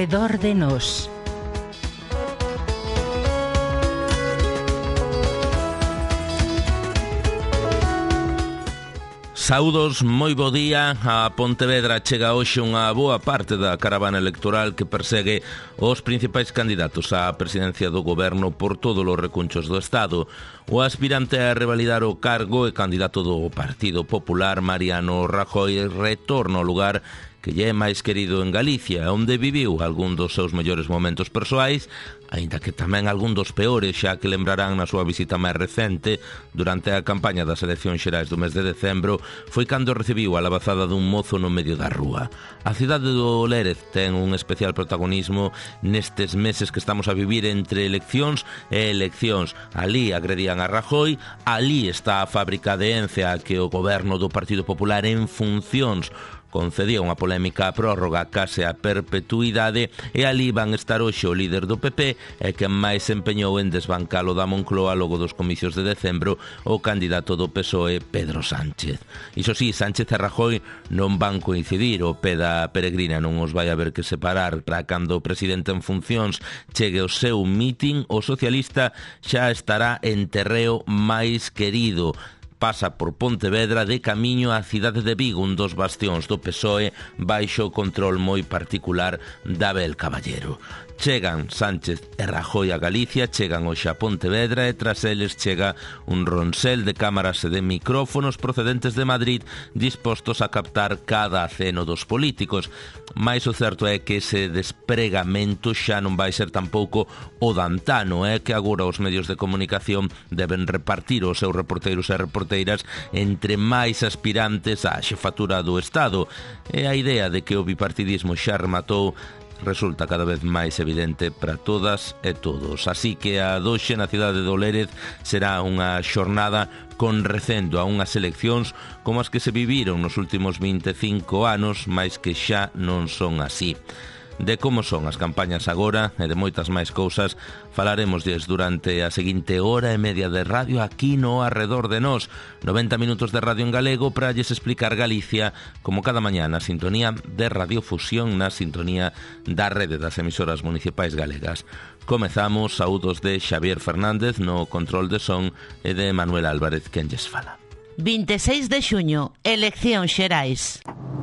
Arredor de nós. Saúdos, moi bo día. A Pontevedra chega hoxe unha boa parte da caravana electoral que persegue os principais candidatos á presidencia do goberno por todos os recunchos do Estado. O aspirante a revalidar o cargo e candidato do Partido Popular, Mariano Rajoy, retorna ao lugar que lle é máis querido en Galicia, onde viviu algún dos seus mellores momentos persoais, aínda que tamén algún dos peores, xa que lembrarán na súa visita máis recente, durante a campaña das eleccións xerais do mes de decembro, foi cando recibiu a labazada dun mozo no medio da rúa. A cidade do Lérez ten un especial protagonismo nestes meses que estamos a vivir entre eleccións e eleccións. Alí agredían a Rajoy, alí está a fábrica de Ence a que o goberno do Partido Popular en funcións concedía unha polémica prórroga case a perpetuidade e ali van estar hoxe o líder do PP e quen máis se empeñou en desbancalo da Moncloa logo dos comicios de decembro, o candidato do PSOE, Pedro Sánchez. Iso sí, Sánchez e Rajoy non van coincidir, o pé da peregrina non os vai haber que separar. Para cando o presidente en funcións chegue ao seu mitin, o socialista xa estará en terreo máis querido. Pasa por Pontevedra de camiño á cidade de Vigo, un dos bastións do PSOE baixo o control moi particular de Abel Caballero. Chegan Sánchez e Rajoy a Galicia, chegan hoxe a Pontevedra e tras eles chega un ronsel de cámaras e de micrófonos procedentes de Madrid dispostos a captar cada aceno dos políticos. Mais o certo é que ese despregamento xa non vai ser tampouco o dantano, é que agora os medios de comunicación deben repartir os seus reporteiros e reporteiras entre máis aspirantes á xefatura do Estado. E a idea de que o bipartidismo xa rematou resulta cada vez máis evidente para todas e todos. Así que a doxe na cidade do Lérez será unha xornada con recendo a unhas eleccións como as que se viviron nos últimos 25 anos, mais que xa non son así. De como son as campañas agora e de moitas máis cousas falaremos durante a seguinte hora e media de radio aquí no Arredor de Nós. 90 minutos de radio en galego para lles explicar Galicia como cada mañá na sintonía de Radio Fusión, na sintonía da rede das emisoras municipais galegas. Comezamos, saúdos de Xavier Fernández no control de son e de Manuel Álvarez quen lles fala. 26 de xuño, eleccións xerais.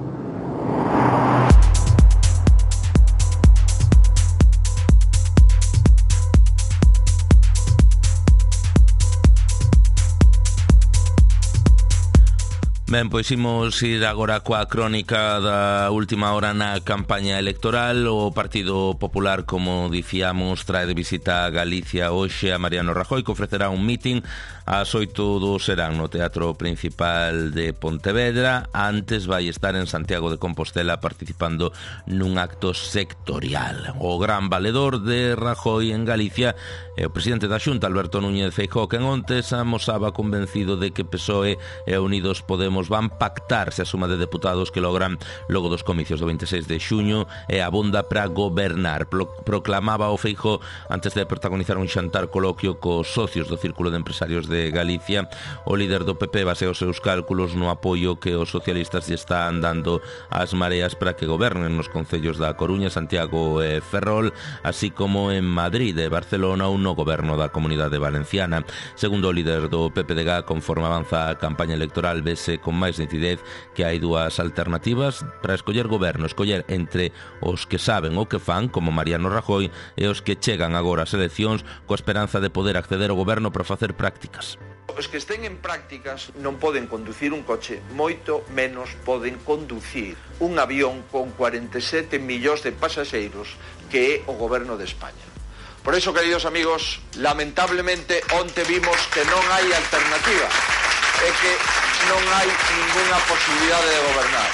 Ben, pois imos ir agora coa crónica da última hora na campaña electoral. O Partido Popular, como dicíamos, trae de visita a Galicia hoxe a Mariano Rajoy, que ofrecerá un mitin ás 8 do serán no Teatro Principal de Pontevedra. Antes vai estar en Santiago de Compostela participando nun acto sectorial. O gran valedor de Rajoy en Galicia é o presidente da Xunta, Alberto Núñez Feijóo, que ontes amosaba convencido de que PSOE e Unidos Podemos van pactar se a suma de deputados que logran logo dos comicios do 26 de xuño e abonda para gobernar. Proclamaba o Feijóo antes de protagonizar un xantar coloquio cos socios do Círculo de Empresarios de Galicia. O líder do PP basea os seus cálculos no apoio que os socialistas lle están dando ás mareas para que gobernen nos concellos da Coruña, Santiago e Ferrol, así como en Madrid e Barcelona ou no goberno da Comunidade Valenciana. Segundo o líder do PPDG, conforme avanza a campaña electoral, vese con máis nitidez que hai dúas alternativas para escoller goberno, escoller entre os que saben o que fan, como Mariano Rajoy, e os que chegan agora ás eleccións coa esperanza de poder acceder ao goberno para facer prácticas. Os que estén en prácticas non poden conducir un coche, moito menos poden conducir un avión con 47 millóns de pasaxeiros que é o goberno de España. Por eso, queridos amigos, lamentablemente onte vimos que non hai alternativa, é que non hai ninguna posibilidade de gobernar.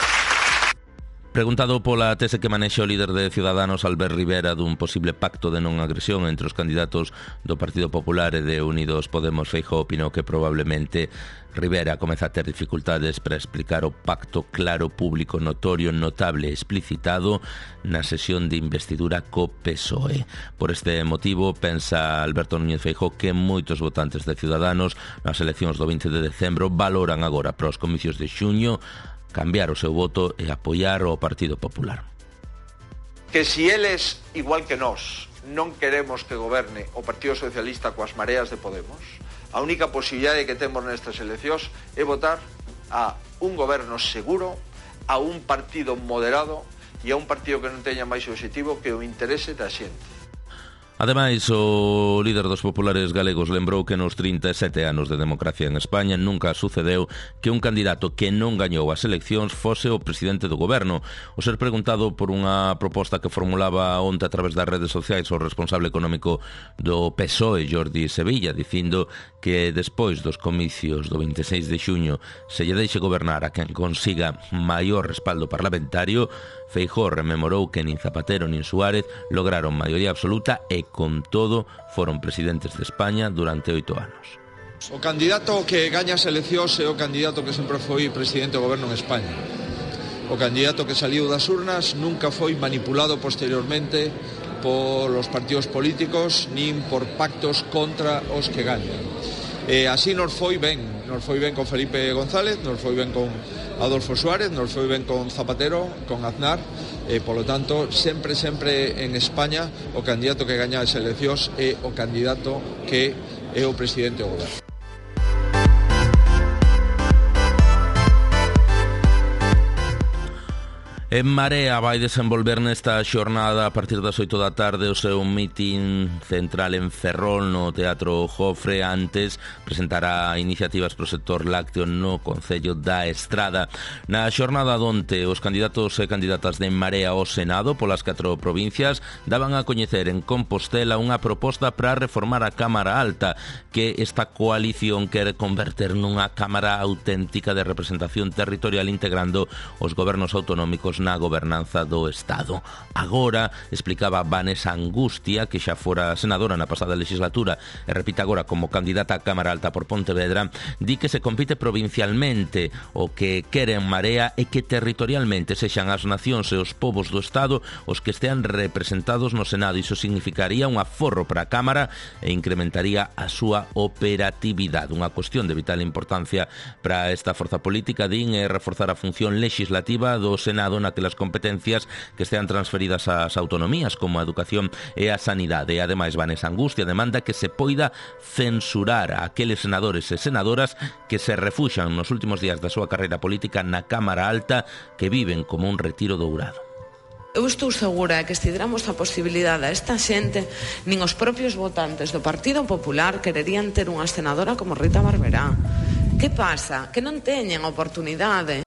Preguntado pola tese que manexa o líder de Ciudadanos, Albert Rivera, dun posible pacto de non agresión entre os candidatos do Partido Popular e de Unidos Podemos, Feijóo opinou que probablemente Rivera comeza a ter dificultades para explicar o pacto claro, público, notorio, notable e explicitado na sesión de investidura co PSOE. Por este motivo, pensa Alberto Núñez Feijóo que moitos votantes de Ciudadanos nas eleccións do 20 de decembro valoran agora para os comicios de xuño cambiar o seu voto e apoiar o Partido Popular. que si eles, igual que nós, non queremos que goberne o Partido Socialista coas mareas de Podemos, a única posibilidade que temos nestas eleccións é votar a un goberno seguro, a un partido moderado e a un partido que non teña máis objetivo que o interese da xente. Ademais, o líder dos populares galegos lembrou que nos 37 anos de democracia en España nunca sucedeu que un candidato que non gañou as eleccións fose o presidente do goberno. O ser preguntado por unha proposta que formulaba onte a través das redes sociais o responsable económico do PSOE, Jordi Sevilla, dicindo que despois dos comicios do 26 de xuño se lle deixe gobernar a quen consiga maior respaldo parlamentario, Feijóo rememorou que nin Zapatero nin Suárez lograron maioría absoluta e, con todo, foron presidentes de España durante 8 anos. O candidato que gaña as eleccións é o candidato que sempre foi presidente do goberno en España. O candidato que saliu das urnas nunca foi manipulado posteriormente polos partidos políticos nin por pactos contra os que gañan. E así nos foi ben con Felipe González, nos foi ben con Adolfo Suárez, nos foi ben con Zapatero, con Aznar, e polo tanto sempre en España o candidato que gaña as eleccións é o candidato que é o presidente do goberno. En Marea vai desenvolver nesta xornada a partir das 8 da tarde o seu mitin central en Ferrol no Teatro Jofre. Antes presentará iniciativas pro sector lácteo no Concello da Estrada. Na xornada donte os candidatos e candidatas de Marea ao Senado polas 4 provincias daban a coñecer en Compostela unha proposta para reformar a Cámara Alta que esta coalición quere converter nunha cámara auténtica de representación territorial integrando os gobernos autonómicos na gobernanza do Estado. Agora, explicaba Vanessa Angustia, que xa fora senadora na pasada legislatura e repite agora como candidata á Cámara Alta por Pontevedra, di que se compite provincialmente. O que quere en Marea é que territorialmente sexan as nacións e os povos do Estado os que estean representados no Senado. Iso significaría un aforro para a Cámara e incrementaría a súa operatividade. Unha cuestión de vital importancia para esta forza política, din, é reforzar a función legislativa do Senado naquelas competencias que estean transferidas ás autonomías como a educación e a sanidade. E ademais Vanessa Angustia demanda que se poida censurar a aqueles senadores e senadoras que se refuxan nos últimos días da súa carreira política na Cámara Alta, que viven como un retiro dourado. Eu estou segura que se damos a posibilidade a esta xente, nin os propios votantes do Partido Popular quererían ter unha senadora como Rita Barberá. Que pasa? Que non teñen oportunidade.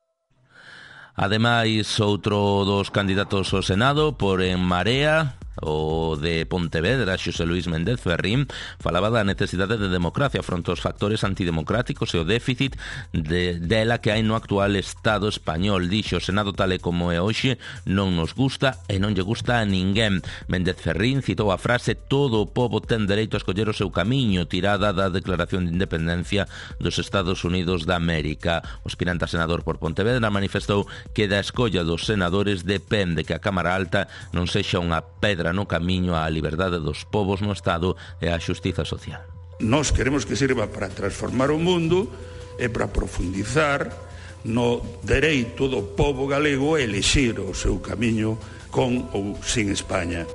Ademais, outro dos candidatos ao Senado por En Marea, o de Pontevedra, Xosé Luís Méndez Ferrín, falaba da necesidade de democracia fronte aos factores antidemocráticos e o déficit dela que hai no actual Estado español. Dixo: o Senado tal e como é hoxe non nos gusta e non lle gusta a ninguén. Méndez Ferrín citou a frase "todo o pobo ten dereito a escoller o seu camiño", tirada da Declaración de Independencia dos Estados Unidos da América. O aspirante a senador por Pontevedra manifestou que da escolla dos senadores depende que a Cámara Alta non sexa unha pedra no camiño á liberdade dos povos no Estado e á xustiza social. Nós queremos que sirva para transformar o mundo e para profundizar no dereito do pobo galego a elixir o seu camiño con ou sin España.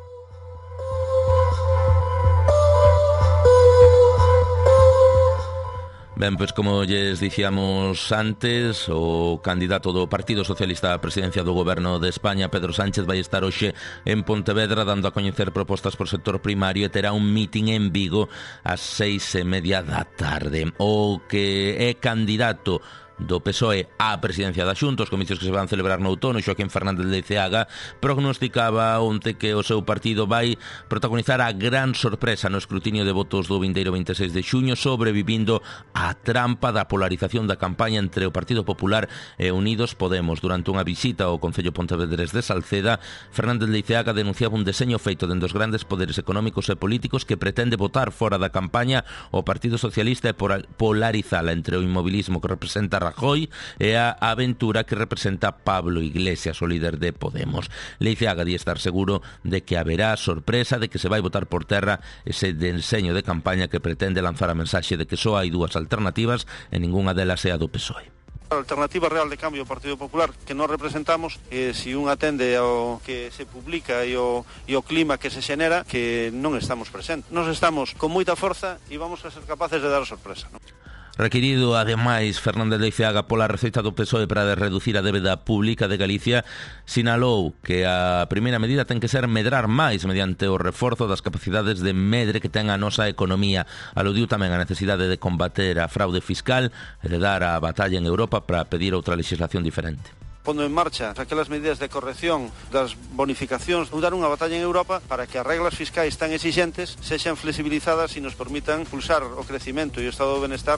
Ben, pois como lles dicíamos antes, o candidato do Partido Socialista á presidencia do Goberno de España, Pedro Sánchez, vai estar hoxe en Pontevedra dando a coñecer propostas por sector primario e terá un mitin en Vigo ás 6:30 da tarde. O que é candidato do PSOE á presidencia da Xunta, os comicios que se van celebrar no outono, Joaquín Fernández Leiceaga, prognosticaba onte que o seu partido vai protagonizar a gran sorpresa no escrutinio de votos do vindeiro 26 de xuño, sobrevivindo a trampa da polarización da campaña entre o Partido Popular e Unidos Podemos. Durante unha visita ao Concello Pontevedrés de Salceda, Fernández Leiceaga denunciaba un deseño feito dende os grandes poderes económicos e políticos que pretende botar fora da campaña o Partido Socialista e polarizala entre o inmobilismo que representa Rajoy e a aventura que representa Pablo Iglesias, o líder de Podemos. Leiceaga di estar seguro de que haberá sorpresa, de que se vai botar por terra ese deseño de campaña que pretende lanzar a mensaxe de que só hai dúas alternativas e ningunha delas é a do PSOE. A Alternativa Real de Cambio do Partido Popular que nós representamos, se un atende ao que se publica e o clima que se xenera, que non estamos presentes. Nós estamos con moita forza e vamos a ser capaces de dar a sorpresa, non? Requirido, ademais, Fernández Leiceaga pola receita do PSOE para reducir a débeda pública de Galicia, sinalou que a primeira medida ten que ser medrar máis mediante o reforzo das capacidades de medre que ten a nosa economía. Aludiu tamén a necesidade de combater a fraude fiscal e de dar a batalla en Europa para pedir outra legislación diferente. Pondo en marcha aquelas medidas de corrección das bonificacións, dar unha batalla en Europa para que as reglas fiscais tan exixentes sexan flexibilizadas e nos permitan impulsar o crecimento e o estado do benestar.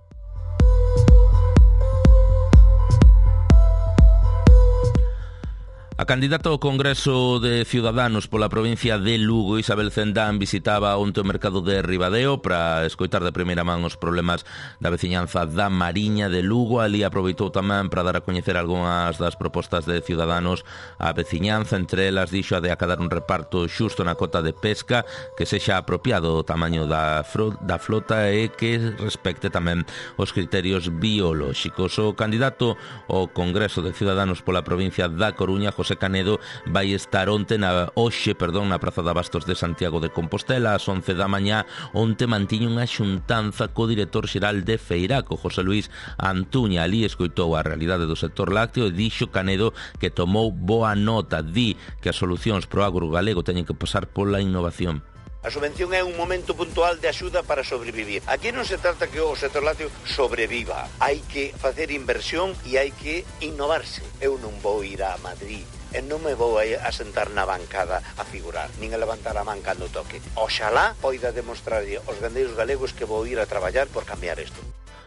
A candidata ao Congreso de Ciudadanos pola provincia de Lugo, Isabel Cendán, visitaba onte o mercado de Ribadeo para escoitar de primeira man os problemas da veciñanza da Mariña de Lugo. Ali aproveitou tamén para dar a coñecer algunhas das propostas de Ciudadanos á veciñanza, entre elas dixo a de acadar un reparto xusto na cota de pesca que sexa apropiado o tamaño da flota e que respecte tamén os criterios biolóxicos. O candidato ao Congreso de Ciudadanos pola provincia da Coruña, José Canedo, vai estar hoxe na Praza de Abastos de Santiago de Compostela ás 11 da mañá, onde mantiño unha xuntanza co director xeral de Feiraco, José Luís Antuña. Ali escoitou a realidade do sector lácteo e dixo Canedo que tomou boa nota. Di que as solucións pro agro galego teñen que pasar pola innovación. A subvención é un momento puntual de axuda para sobrevivir. Aquí non se trata que o sector lácteo sobreviva. Hai que facer inversión e hai que innovarse. Eu non vou ir a Madrid e non me vou a sentar na bancada a figurar, nin a levantar a man cando toque. Oxalá poida demostrar aos gandeiros galegos que vou ir a traballar por cambiar isto.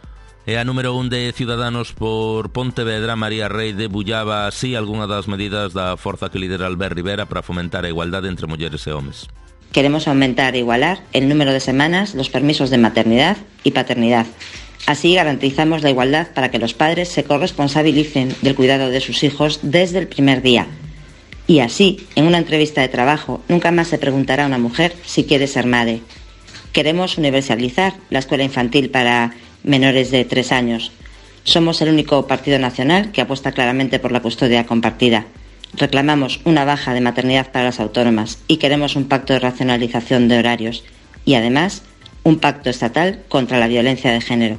E a número 1 de Ciudadanos por Pontevedra, María Rey, debullaba así algunha das medidas da forza que lidera Albert Rivera para fomentar a igualdade entre mulleres e homes. Queremos aumentar e igualar el número de semanas, los permisos de maternidad y paternidad. Así garantizamos la igualdad para que los padres se corresponsabilicen del cuidado de sus hijos desde el primer día. Y así, en una entrevista de trabajo, nunca más se preguntará a una mujer si quiere ser madre. Queremos universalizar la escuela infantil para menores de 3 años. Somos el único partido nacional que apuesta claramente por la custodia compartida. Reclamamos una baja de maternidad para las autónomas y queremos un pacto de racionalización de horarios y, además, un pacto estatal contra la violencia de género.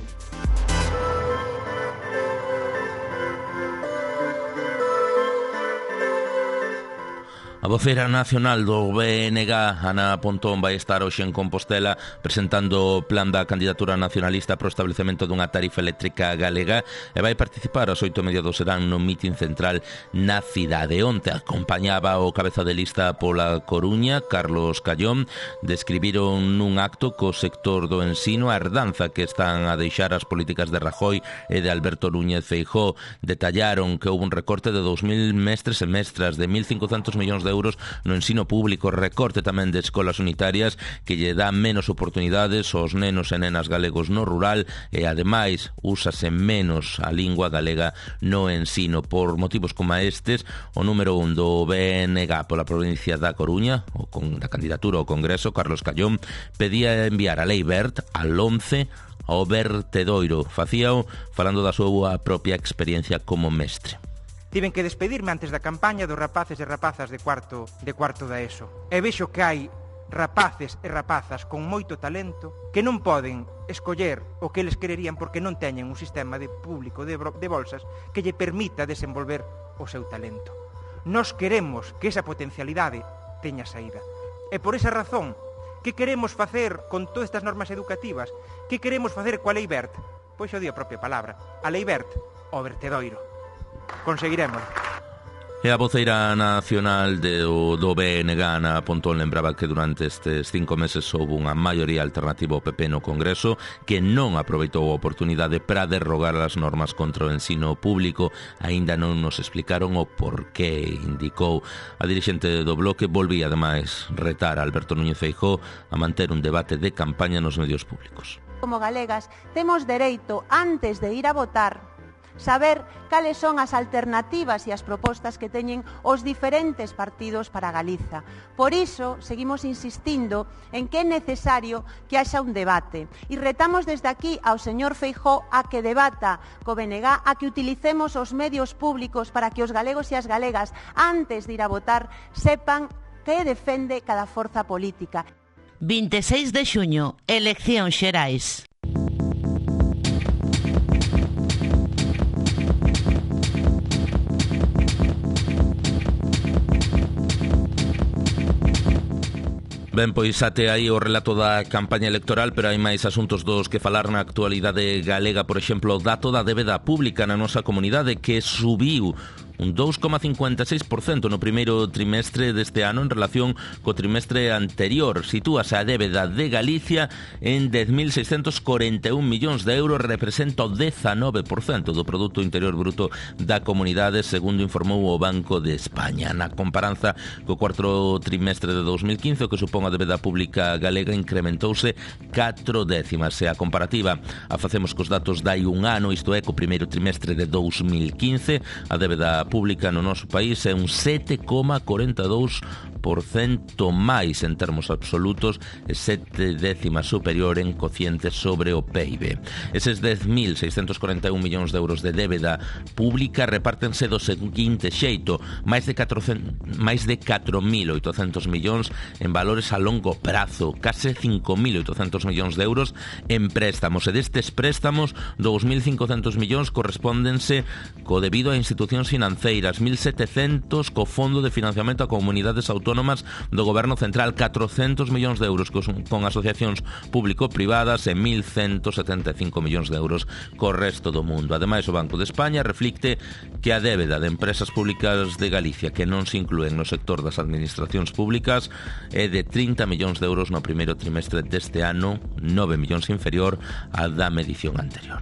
A vocera nacional do BNG, Ana Pontón, vai estar hoxe en Compostela presentando o plan da candidatura nacionalista para o establecemento dunha tarifa eléctrica galega e vai participar ás 8:30 do serán no mitin central na cidade. Onte acompañaba o cabeza de lista pola Coruña, Carlos Callón. Describiron nun acto co sector do ensino a herdanza que están a deixar as políticas de Rajoy e de Alberto Núñez Feijóo. Detallaron que houve un recorte de 2.000 mestres e mestras, de 1.500 millóns de euros no ensino público, recorte tamén de escolas unitarias que lle dá menos oportunidades aos nenos e nenas galegos no rural e, ademais, úsase menos a lingua galega no ensino. Por motivos como estes, o número 1 do BNG pola provincia da Coruña, o con da candidatura ao Congreso, Carlos Callón, pedía enviar a Lei Wert al 11 ao vertedoiro. Facíao falando da súa propia experiencia como mestre. Tiven que despedirme antes da campaña dos rapaces e rapazas de cuarto da ESO. E vexo que hai rapaces e rapazas con moito talento que non poden escoller o que eles quererían porque non teñen un sistema de público de bolsas que lle permita desenvolver o seu talento. Nós queremos que esa potencialidade teña saída. E por esa razón, que queremos facer con todas estas normas educativas? Que queremos facer coa Lei Wert? Pois o di a propia palabra. A Lei Wert, o vertedoiro. Conseguiremos. E a voceira nacional do BNG, Ana Pontón, lembraba que durante estes 5 meses houve unha maioría alternativa ao PP no Congreso que non aproveitou a oportunidade para derrogar as normas contra o ensino público. Aínda non nos explicaron o porqué. Indicou a dirixente do Bloque. Volvía, ademais, retar a Alberto Núñez Feijóo a manter un debate de campaña nos medios públicos. Como galegas, temos dereito, antes de ir a votar, saber cales son as alternativas e as propostas que teñen os diferentes partidos para Galiza. Por iso, seguimos insistindo en que é necesario que haxa un debate e retamos desde aquí ao señor Feijóo a que debata co BNG, a que utilicemos os medios públicos para que os galegos e as galegas, antes de ir a votar, sepan que defende cada forza política. 26 de xuño, eleccións xerais. Ben, pois ate aí o relato da campaña electoral, pero hai máis asuntos dos que falar na actualidade galega. Por exemplo, o dato da débeda pública na nosa comunidade, que subiu un 2,56% no primeiro trimestre deste ano en relación co trimestre anterior. Sitúase a débeda de Galicia en 10.641 millóns de euros, representa o 19% do Produto Interior Bruto da comunidade, segundo informou o Banco de España. Na comparanza co cuarto trimestre de 2015, o que supón a débeda pública galega incrementouse 4 décimas. Se a comparativa a facemos cos datos dai un ano, isto é, co primeiro trimestre de 2015, a débeda pública no noso país é un 7,42% máis en termos absolutos e 7 décimas superior en cociente sobre o PIB. Eses 10.641 millóns de euros de débeda pública repártense do seguinte xeito: máis de 4.800 millóns en valores a longo prazo, case 5.800 millóns de euros en préstamos, e destes préstamos 2.500 millóns correspóndense co debido a institucións financeiras, 1.700 co Fondo de Financiamento a Comunidades Autónomas do Goberno Central, 400 millóns de euros con asociacións público-privadas e 1.175 millóns de euros co resto do mundo. Ademais, o Banco de España reflicte que a débeda de empresas públicas de Galicia que non se inclúen no sector das administracións públicas é de 30 millóns de euros no primeiro trimestre deste ano, 9 millóns inferior á da medición anterior.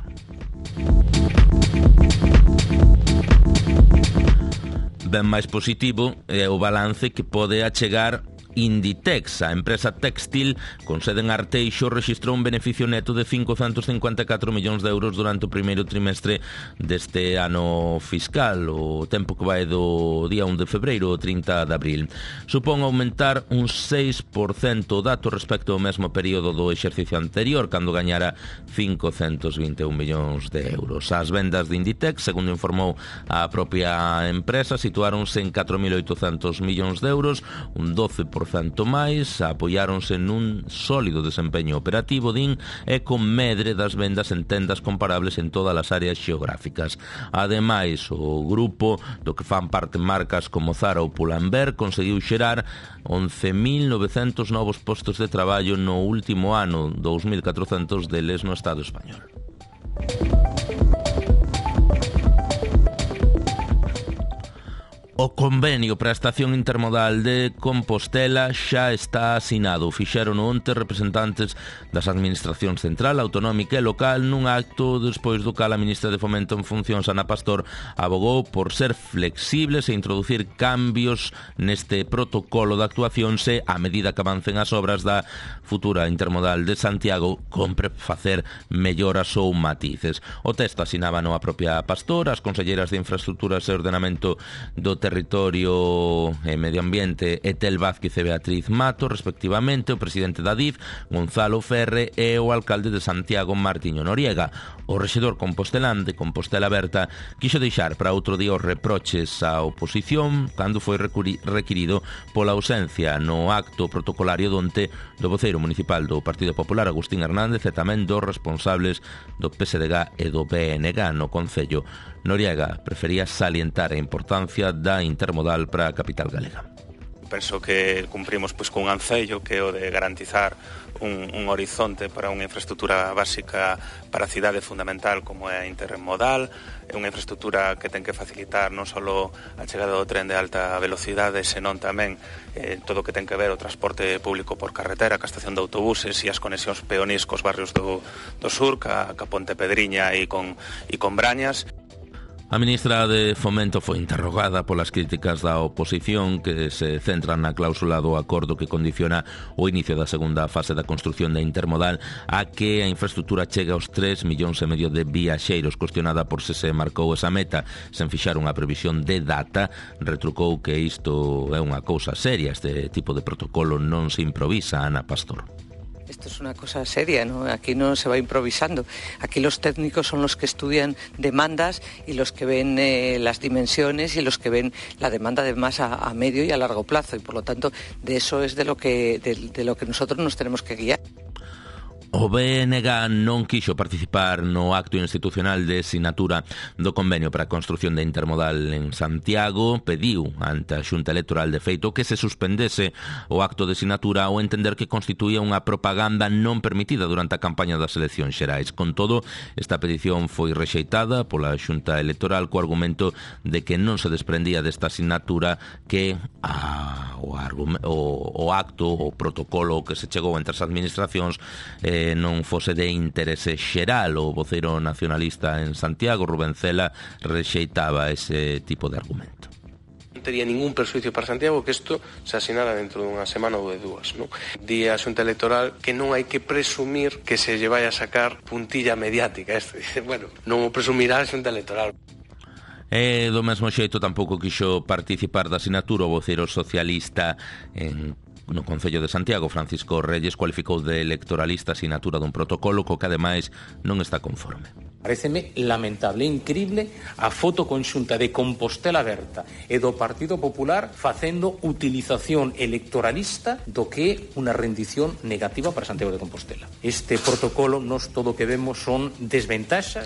Ben máis positivo é o balance que pode achegar Inditex. A empresa textil con sede en Arteixo rexistrou un beneficio neto de 554 millóns de euros durante o primeiro trimestre deste ano fiscal, o tempo que vai do día 1 de febreiro ao 30 de abril. Supón aumentar un 6% o dato respecto ao mesmo período do exercicio anterior, cando gañara 521 millóns de euros. As vendas de Inditex, segundo informou a propia empresa, situáronse en 4.800 millóns de euros, un 12% máis, apoiáronse nun sólido desempeño operativo, din, e con medre das vendas en tendas comparables en todas as áreas xeográficas. Ademais, o grupo, do que fan parte marcas como Zara ou Pull&Bear, conseguiu xerar 11.900 novos postos de traballo no último ano, 2.400 deles no Estado español. O convenio para a estación intermodal de Compostela xa está asinado. Fixeron onte representantes das administracións central, autonómica e local nun acto despois do cal a ministra de Fomento en funcións, Ana Pastor, abogou por ser flexibles e introducir cambios neste protocolo de actuación se, a medida que avancen as obras da futura intermodal de Santiago, compre facer melloras ou matices. O texto asinábano a propia Pastor, as conselleiras de Infraestructuras e Ordenamento do Territorio e Medio Ambiente Etel Vázquez e Beatriz Mato, respectivamente, o presidente da DIF, Gonzalo Ferre, e o alcalde de Santiago, Martiño Noriega. O rexedor compostelán de Compostela Aberta quixo deixar para outro día os reproches á oposición cando foi requirido pola ausencia no acto protocolario donte do voceiro municipal do Partido Popular, Agustín Hernández, e tamén dos responsables do PSDG e do BNG no Concello. Noriega prefería salientar a importancia da intermodal para a capital galega. Penso que cumprimos cun ancello que é o de garantizar un horizonte para unha infraestructura básica para a cidade fundamental como é a intermodal. É unha infraestructura que ten que facilitar non só a chegada do tren de alta velocidade, senón tamén todo o que ten que ver o transporte público por carretera, ca estación de autobuses e as conexións peonís cos barrios do sur, ca Ponte Pedriña e con Brañas. A ministra de Fomento foi interrogada polas críticas da oposición que se centran na cláusula do acordo que condiciona o inicio da segunda fase da construción da intermodal a que a infraestructura chega aos 3,5 millóns de viaxeiros. Cuestionada por se marcou esa meta sen fixar unha previsión de data, retrucou que isto é unha cousa seria. Este tipo de protocolo non se improvisa, Ana Pastor. Esto es una cosa seria, ¿no? Aquí no se va improvisando. Aquí los técnicos son los que estudian demandas y los que ven las dimensiones y los que ven la demanda además a medio y a largo plazo. Y por lo tanto, de eso es de lo que nosotros nos tenemos que guiar. O BNG non quixo participar no acto institucional de sinatura do convenio para a construción da intermodal en Santiago. Pediu ante a Xunta Electoral de feito que se suspendese o acto de sinatura ao entender que constituía unha propaganda non permitida durante a campaña das eleccións xerais. Con todo, esta petición foi rexeitada pola Xunta Electoral co argumento de que non se desprendía desta sinatura que o acto, o protocolo que se chegou entre as administracións non fose de interese xeral. O voceiro nacionalista en Santiago, Rubén Cela, rexeitaba ese tipo de argumento. Non tería ningún perxuicio para Santiago que isto se asinara dentro dunha semana ou de dúas, non? Di a Xunta Electoral que non hai que presumir que se lle vai a sacar puntilla mediática. Bueno, non o presumirá a Xunta Electoral. E do mesmo xeito tampouco quixo participar da sinatura o voceiro socialista no Concello de Santiago, Francisco Reyes, cualificou de electoralista a sinatura dun protocolo co que ademais non está conforme. Paréceme lamentable e incrible a foto conxunta de Compostela Aberta e do Partido Popular facendo utilización electoralista do que é unha rendición negativa para Santiago de Compostela. Este protocolo, nos todo o que vemos son desventaxas.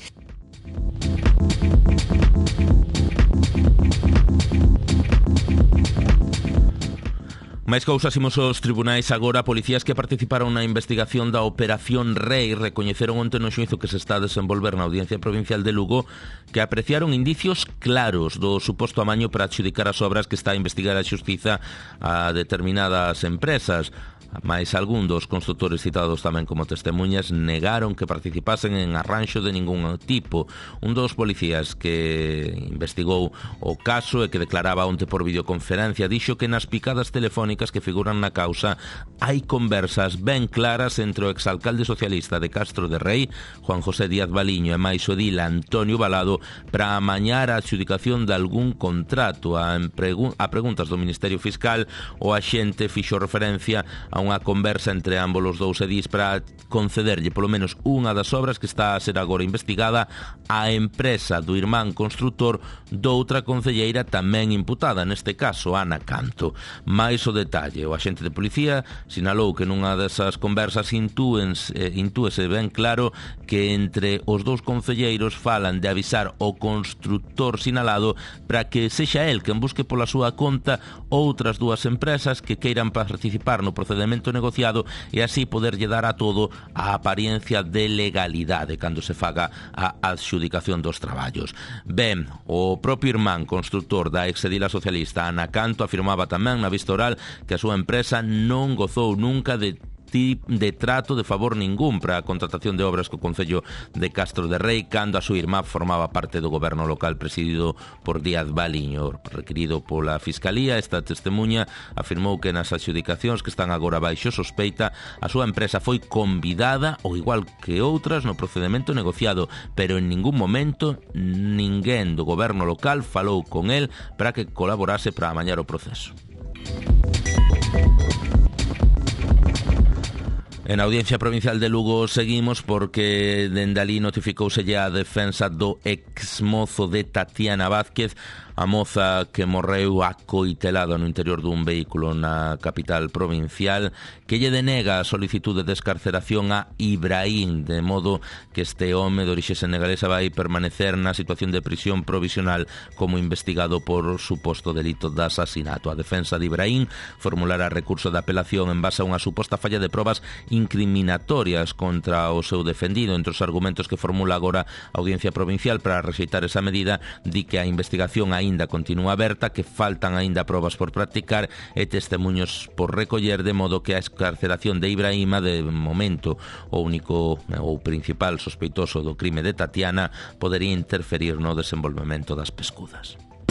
Máis cousas, imos aos tribunais agora. Policías que participaron na investigación da Operación Rei recoñeceron onte no xuízo que se está a desenvolver na Audiencia Provincial de Lugo que apreciaron indicios claros do suposto amaño para adxudicar as obras que está a investigar a xustiza a determinadas empresas. Mais algún dos construtores citados tamén como testemunhas negaron que participasen en arranxo de ningún tipo. Un dos policías que investigou o caso e que declaraba onte por videoconferencia dixo que nas picadas telefónicas que figuran na causa hai conversas ben claras entre o exalcalde socialista de Castro de Rei, Juan José Díaz Baliño, e máis o edil Antonio Balado para amañar a adxudicación de algún contrato. A preguntas do Ministerio Fiscal, o axente fixo referencia a unha conversa entre ambos os dous edís para concederlle polo menos unha das obras que está a ser agora investigada á empresa do irmán construtor doutra concelleira tamén imputada, neste caso Ana Canto. Mais o detalle, o axente de policía sinalou que nunha desas conversas intúese ben claro que entre os dous concelleiros falan de avisar o construtor sinalado para que sexa el quen busque pola súa conta outras dúas empresas que queiran participar no procedemento negociado e así poderlle dar a todo a apariencia de legalidade cando se faga a adxudicación dos traballos. Ben, o propio irmán construtor da exedila socialista Ana Canto afirmaba tamén na vista oral que a súa empresa non gozou nunca de trato de favor ningún para a contratación de obras co Concello de Castro de Rei cando a súa irmá formaba parte do goberno local presidido por Díaz Baliño. Requerido pola Fiscalía, esta testemuña afirmou que nas adxudicacións que están agora baixo sospeita a súa empresa foi convidada, ao igual que outras, no procedemento negociado, pero en ningún momento ninguén do goberno local falou con el para que colaborase para amañar o proceso. En Audiencia Provincial de Lugo seguimos porque dende ali notificouse a defensa do exmozo de Tatiana Vázquez, a moza que morreu acoitelada no interior dun vehículo na capital provincial, que lle denega a solicitude de descarceración a Ibrahim, de modo que este home de orixe senegalesa vai permanecer na situación de prisión provisional como investigado por suposto delito de asasinato. A defensa de Ibrahim formulará recurso de apelación en base a unha suposta falla de probas incriminatorias contra o seu defendido. Entre os argumentos que formula agora a Audiencia Provincial para rexeitar esa medida, di que a investigación aínda continúa aberta, que faltan aínda probas por practicar e testemunhos por recoller, de modo que a escarceración de Ibrahima, de momento o único ou principal sospeitoso do crime de Tatiana, podería interferir no desenvolvemento das pescudas.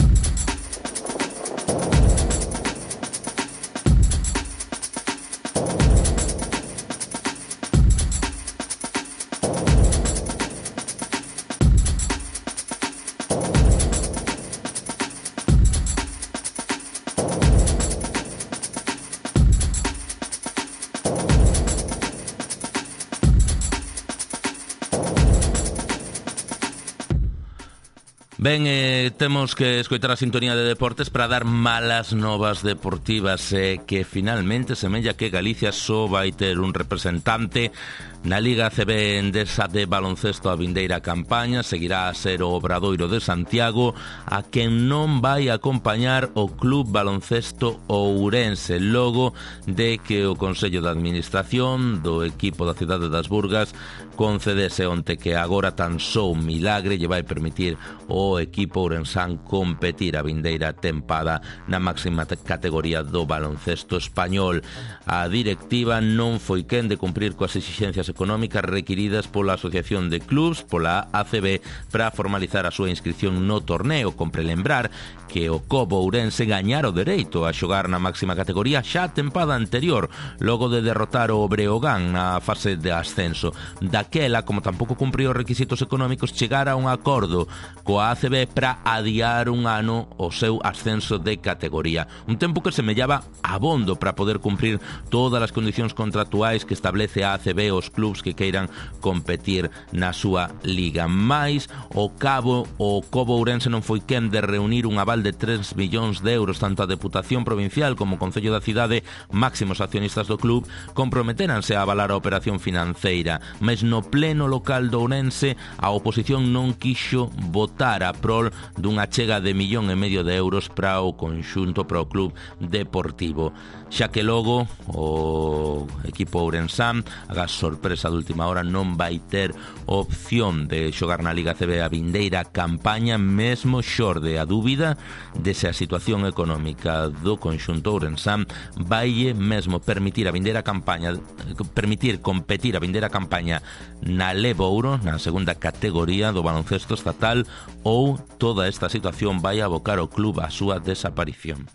Ben, temos que escoitar a sintonía de deportes para dar malas novas deportivas, que finalmente semella que Galicia só vai ter un representante na Liga ACB Endesa de baloncesto. A vindeira campaña seguirá a ser o Obradoiro de Santiago, a quen non vai acompañar o Club Baloncesto Ourense, logo de que o Consello de Administración do equipo da cidade das Burgas concedese onte que agora tan só un milagre lle vai permitir o equipo ourensán competir a vindeira tempada na máxima categoría do baloncesto español. A directiva non foi quen de cumprir coas exixencias económicas requiridas pola Asociación de Clubs, pola ACB, para formalizar a súa inscripción no torneo. Compre lembrar que o Cobo Ourense gañara o dereito a xogar na máxima categoría xa a tempada anterior, logo de derrotar o Breogán na fase de ascenso. Daquela, como tampouco cumpriu os requisitos económicos, chegara a un acordo coa ACB para adiar un ano o seu ascenso de categoría. Un tempo que semellaba abondo para poder cumprir todas as condicións contractuais que establece a ACB os clubs que queiran competir na súa liga. Mais o Cobo Ourense non foi quen de reunir un aval de 3 millóns de euros. Tanto a Deputación Provincial como o Concello da Cidade, máximos accionistas do club, comprometéranse a avalar a operación financeira, mas no pleno local do Ourense a oposición non quixo votar a prol dunha chega de 1,5 millón de euros para o conxunto, para o club deportivo, xa que logo o equipo ourensán, a sorpresa de última hora, non vai ter opción de xogar na Liga CB a vindeira campaña, mesmo xorde a dúbida de se a situación económica do conxunto ourensán vai mesmo permitir competir a vindeira campaña na Lebouro, na segunda categoría do baloncesto estatal, ou toda esta situación vai abocar o club a súa desaparición.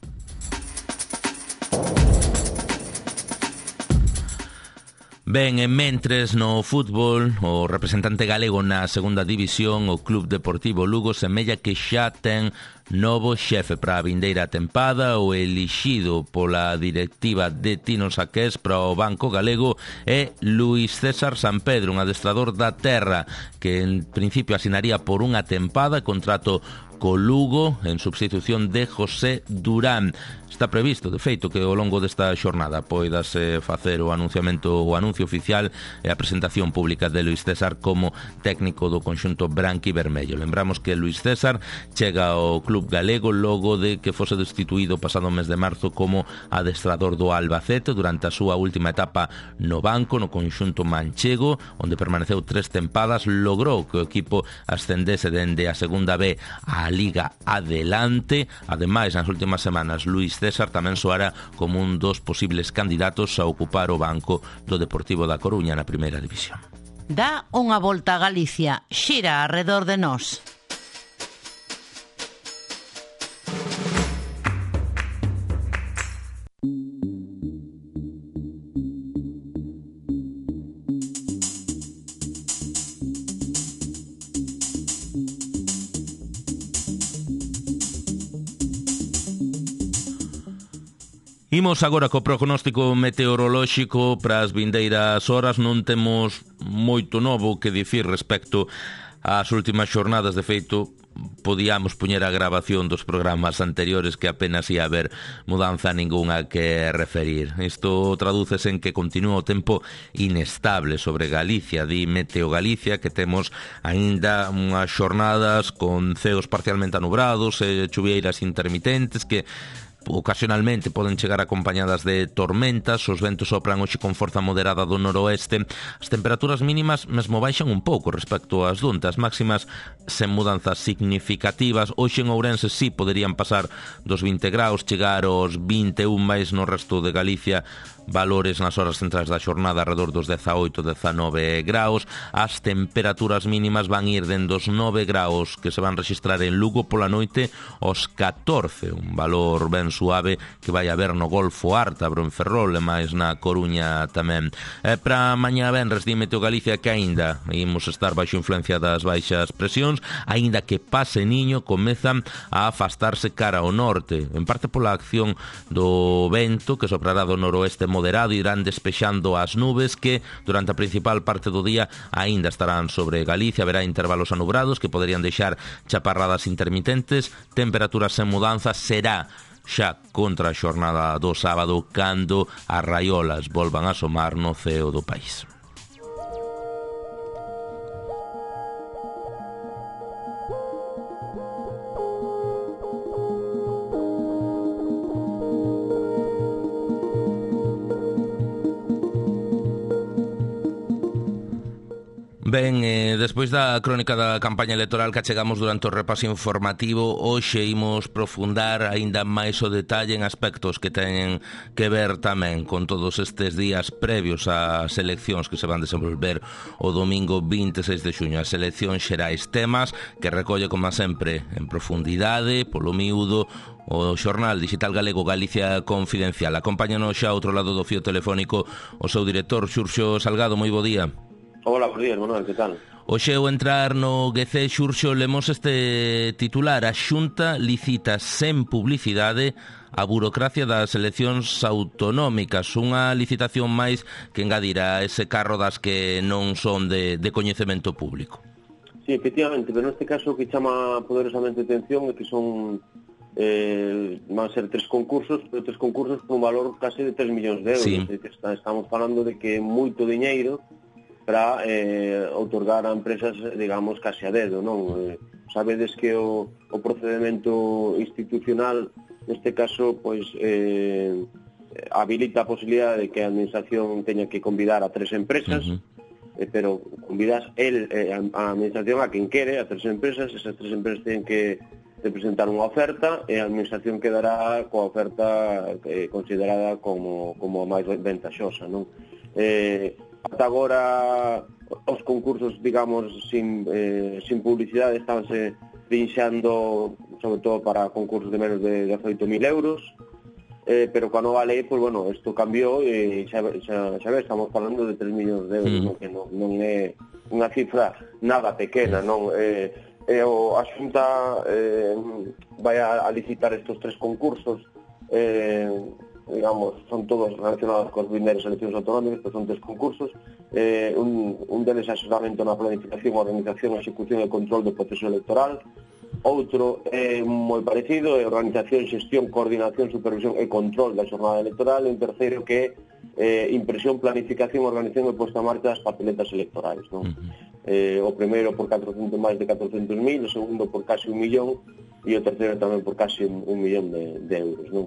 Ben, mentres no fútbol, o representante galego na segunda división, o Club Deportivo Lugo, semella que xa ten novo xefe para a vindeira tempada. O elixido pola directiva de Tino Saqués para o Banco Galego é Luís César Sampedro, un adestrador da terra que en principio asinaría por unha tempada contrato co Lugo en substitución de José Durán. Está previsto, de feito, que ao longo desta xornada poidase facer o anuncio oficial e a presentación pública de Luís César como técnico do conxunto branco e vermello. Lembramos que Luís César chega ao club galego logo de que fose destituído pasado mes de marzo como adestrador do Albacete durante a súa última etapa no banco, no conxunto manchego, onde permaneceu 3 tempadas. Logrou que o equipo ascendese dende a segunda B á Liga Adelante. Ademais, nas últimas semanas, Luís César tamén soara como un dos posibles candidatos a ocupar o banco do Deportivo da Coruña na primeira división. Dá unha volta a Galicia, xira arredor de nós. Imos agora co prognóstico meteorolóxico para as vindeiras horas. Non temos moito novo que dicir respecto ás últimas xornadas. De feito, podíamos poñer a grabación dos programas anteriores, que apenas ia haber mudanza ninguna que referir. Isto tradúcese en que continúa o tempo inestable sobre Galicia. Di Meteo Galicia que temos aínda unhas xornadas con ceos parcialmente anubrados e chuvieiras intermitentes que ocasionalmente poden chegar acompañadas de tormentas, os ventos sopran hoxe con forza moderada do noroeste, as temperaturas mínimas mesmo baixan un pouco respecto ás duntas, máximas sen mudanzas significativas. Hoxe en Ourense sí poderían pasar dos 20 graus, chegar aos 21 máis no resto de Galicia, valores nas horas centrais da xornada alrededor dos 18-19 graus. As temperaturas mínimas van ir dende os 9 graus que se van registrar en Lugo pola noite aos 14, un valor ben suave que vai haber no Golfo Ártabro, en Ferrol e máis na Coruña tamén. Para mañá venres di Meteo Galicia que aínda imos estar baixo influencia das baixas presións, aínda que pase Niño comezan a afastarse cara ao norte, en parte pola acción do vento que soprará do noroeste moderado, irán despexando as nubes que durante a principal parte do día aínda estarán sobre Galicia, haberá intervalos anubrados que poderían deixar chaparradas intermitentes, temperaturas sen mudanza, será xa contra a xornada do sábado cando as raiolas volvan a asomar no ceo do país. Ben, despois da crónica da campaña electoral que achegamos durante o repaso informativo, hoxe imos profundar aínda máis o detalle en aspectos que teñen que ver tamén con todos estes días previos ás eleccións que se van desenvolver o domingo 26 de xuño, as eleccións xerais, temas que recolle como sempre en profundidade, polo miúdo, o xornal digital galego Galicia Confidencial. Acompáñanos xa ao outro lado do fío telefónico o seu director Xurxo Salgado. Moi bo día. Hola, buenos días, Manuel, que tal? Hoxe ao entrar no GC, Xurxo, lemos este titular: a Xunta licita sen publicidade a burocracia das eleccións autonómicas, unha licitación máis que engadirá ese carro das que non son de coñecemento público. Sí, efectivamente, pero neste caso o que chama poderosamente atención é que son van a ser tres concursos por un valor case de 3 millóns de euros. Sí. Estamos falando de que é moito diñeiro para outorgar a empresas, digamos, case a dedo, non? Sabedes que o procedimento institucional, neste caso, pois, habilita a posibilidade de que a administración teña que convidar a tres empresas, pero convidas a administración a quen quere, a tres empresas, esas tres empresas teñen que presentar unha oferta e a administración quedará coa oferta considerada como a máis ventaxosa, non? Ata agora os concursos, digamos, sin publicidade estábanse pinxando sobre todo para concursos de menos de 18.000 euros, pero coa nova lei, pois, bueno, isto cambiou e xa estamos falando de 3 millóns de euros, non? Que non é unha cifra nada pequena, non? A Xunta vai a licitar estes tres concursos, digamos, son todos relacionados cos vindeiras eleccións autonómicas, pero son tres concursos. Un deles é asesoramento na planificación, organización, execución e control do proceso electoral. Outro é moi parecido, é organización, xestión, coordinación, supervisión e control da xornada electoral. E un terceiro que é impresión, planificación, organización e posta en marcha das papeletas electorais, non? O primeiro por máis de 400.000, o segundo por casi 1 millón e o terceiro tamén por casi 1 millón de euros, non?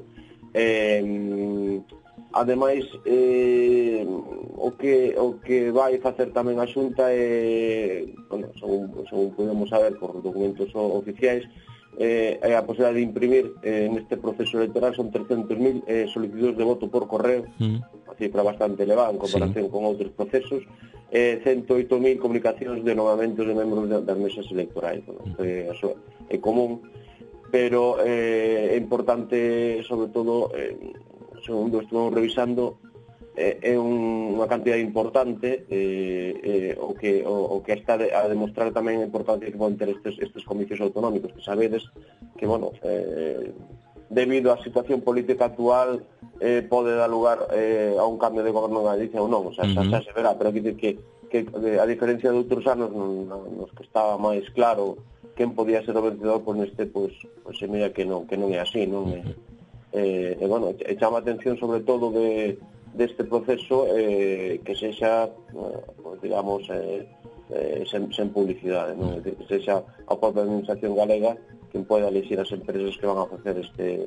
Ademais, o que vai facer tamén a Xunta é, bueno, según podemos saber por documentos oficiais, é a posibilidade de imprimir neste proceso electoral. Son 300.000 solicitudes de voto por correo, a cifra bastante elevada en comparación con outros procesos, 108.000 comunicacións de novamentos de membros das mesas electorais. Bueno, eso é común, pero é importante, sobre todo, segundo estuvemos revisando, é unha cantidad importante, o que está a demostrar tamén a importancia que poden ter estes comicios autonómicos, que sabedes que, bueno, debido á situación política actual, pode dar lugar a un cambio de goberno en Galicia ou non, o sea, xa se verá, pero hai que dicir que a diferencia de outros anos nos que estaba máis claro quen podía ser o vencedor, pois neste, pois semella que non é así, non? Bueno, chama a atención sobre todo deste proceso que sexa, pues, digamos, sen publicidade, non? Que sexa a propia administración galega quen poida elixir as empresas que van a facer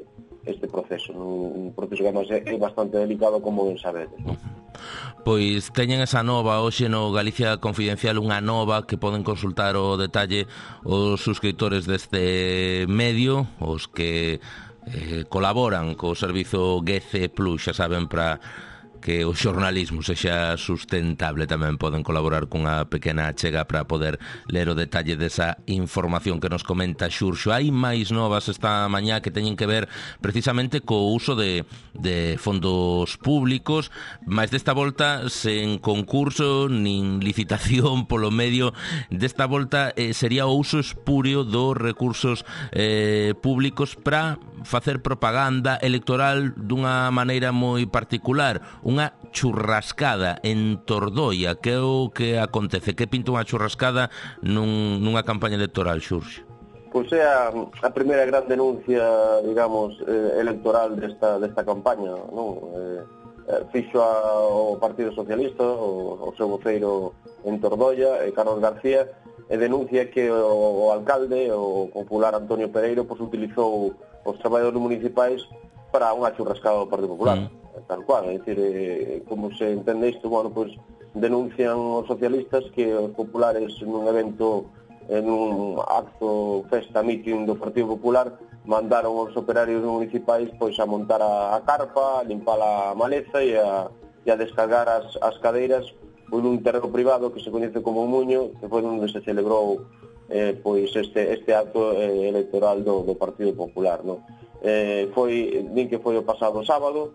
este proceso, un proceso que además é bastante delicado, como ben sabedes, non? Pois teñen esa nova hoxe no Galicia Confidencial, unha nova que poden consultar o detalle os suscriptores deste medio, os que colaboran co servizo GC Plus, xa saben, para que o xornalismo sexa sustentable. Tamén poden colaborar cunha pequena achega para poder ler o detalle desa información que nos comenta Xurxo. Hai máis novas esta mañá que teñen que ver precisamente co uso de fondos públicos, máis desta volta sen concurso nin licitación polo medio. Desta volta sería o uso espurio dos recursos públicos para facer propaganda electoral dunha maneira moi particular, unha churrascada en Tordoia. Que é o que acontece? Que pinta unha churrascada nunha campaña electoral, Xurxo? Pois é a primeira gran denuncia, digamos, electoral desta campaña, non? Fixo o Partido Socialista, o seu voceiro en Tordoia, Carlos García, e denuncia que o alcalde, o popular Antonio Pereiro, pois utilizou os traballadores municipais para unha churrascada do Partido Popular, tal cual. É dicir, como se entende isto, bueno, pois denuncian os socialistas que os populares nun evento, en un acto, festa, meeting do Partido Popular, mandaron os operarios municipais pois a montar a carpa, a limpar a maleza e a descargar as cadeiras pois nun terreno privado que se coñece como Muño, que foi onde se celebrou pois este acto electoral do Partido Popular, non? Din que foi o pasado sábado,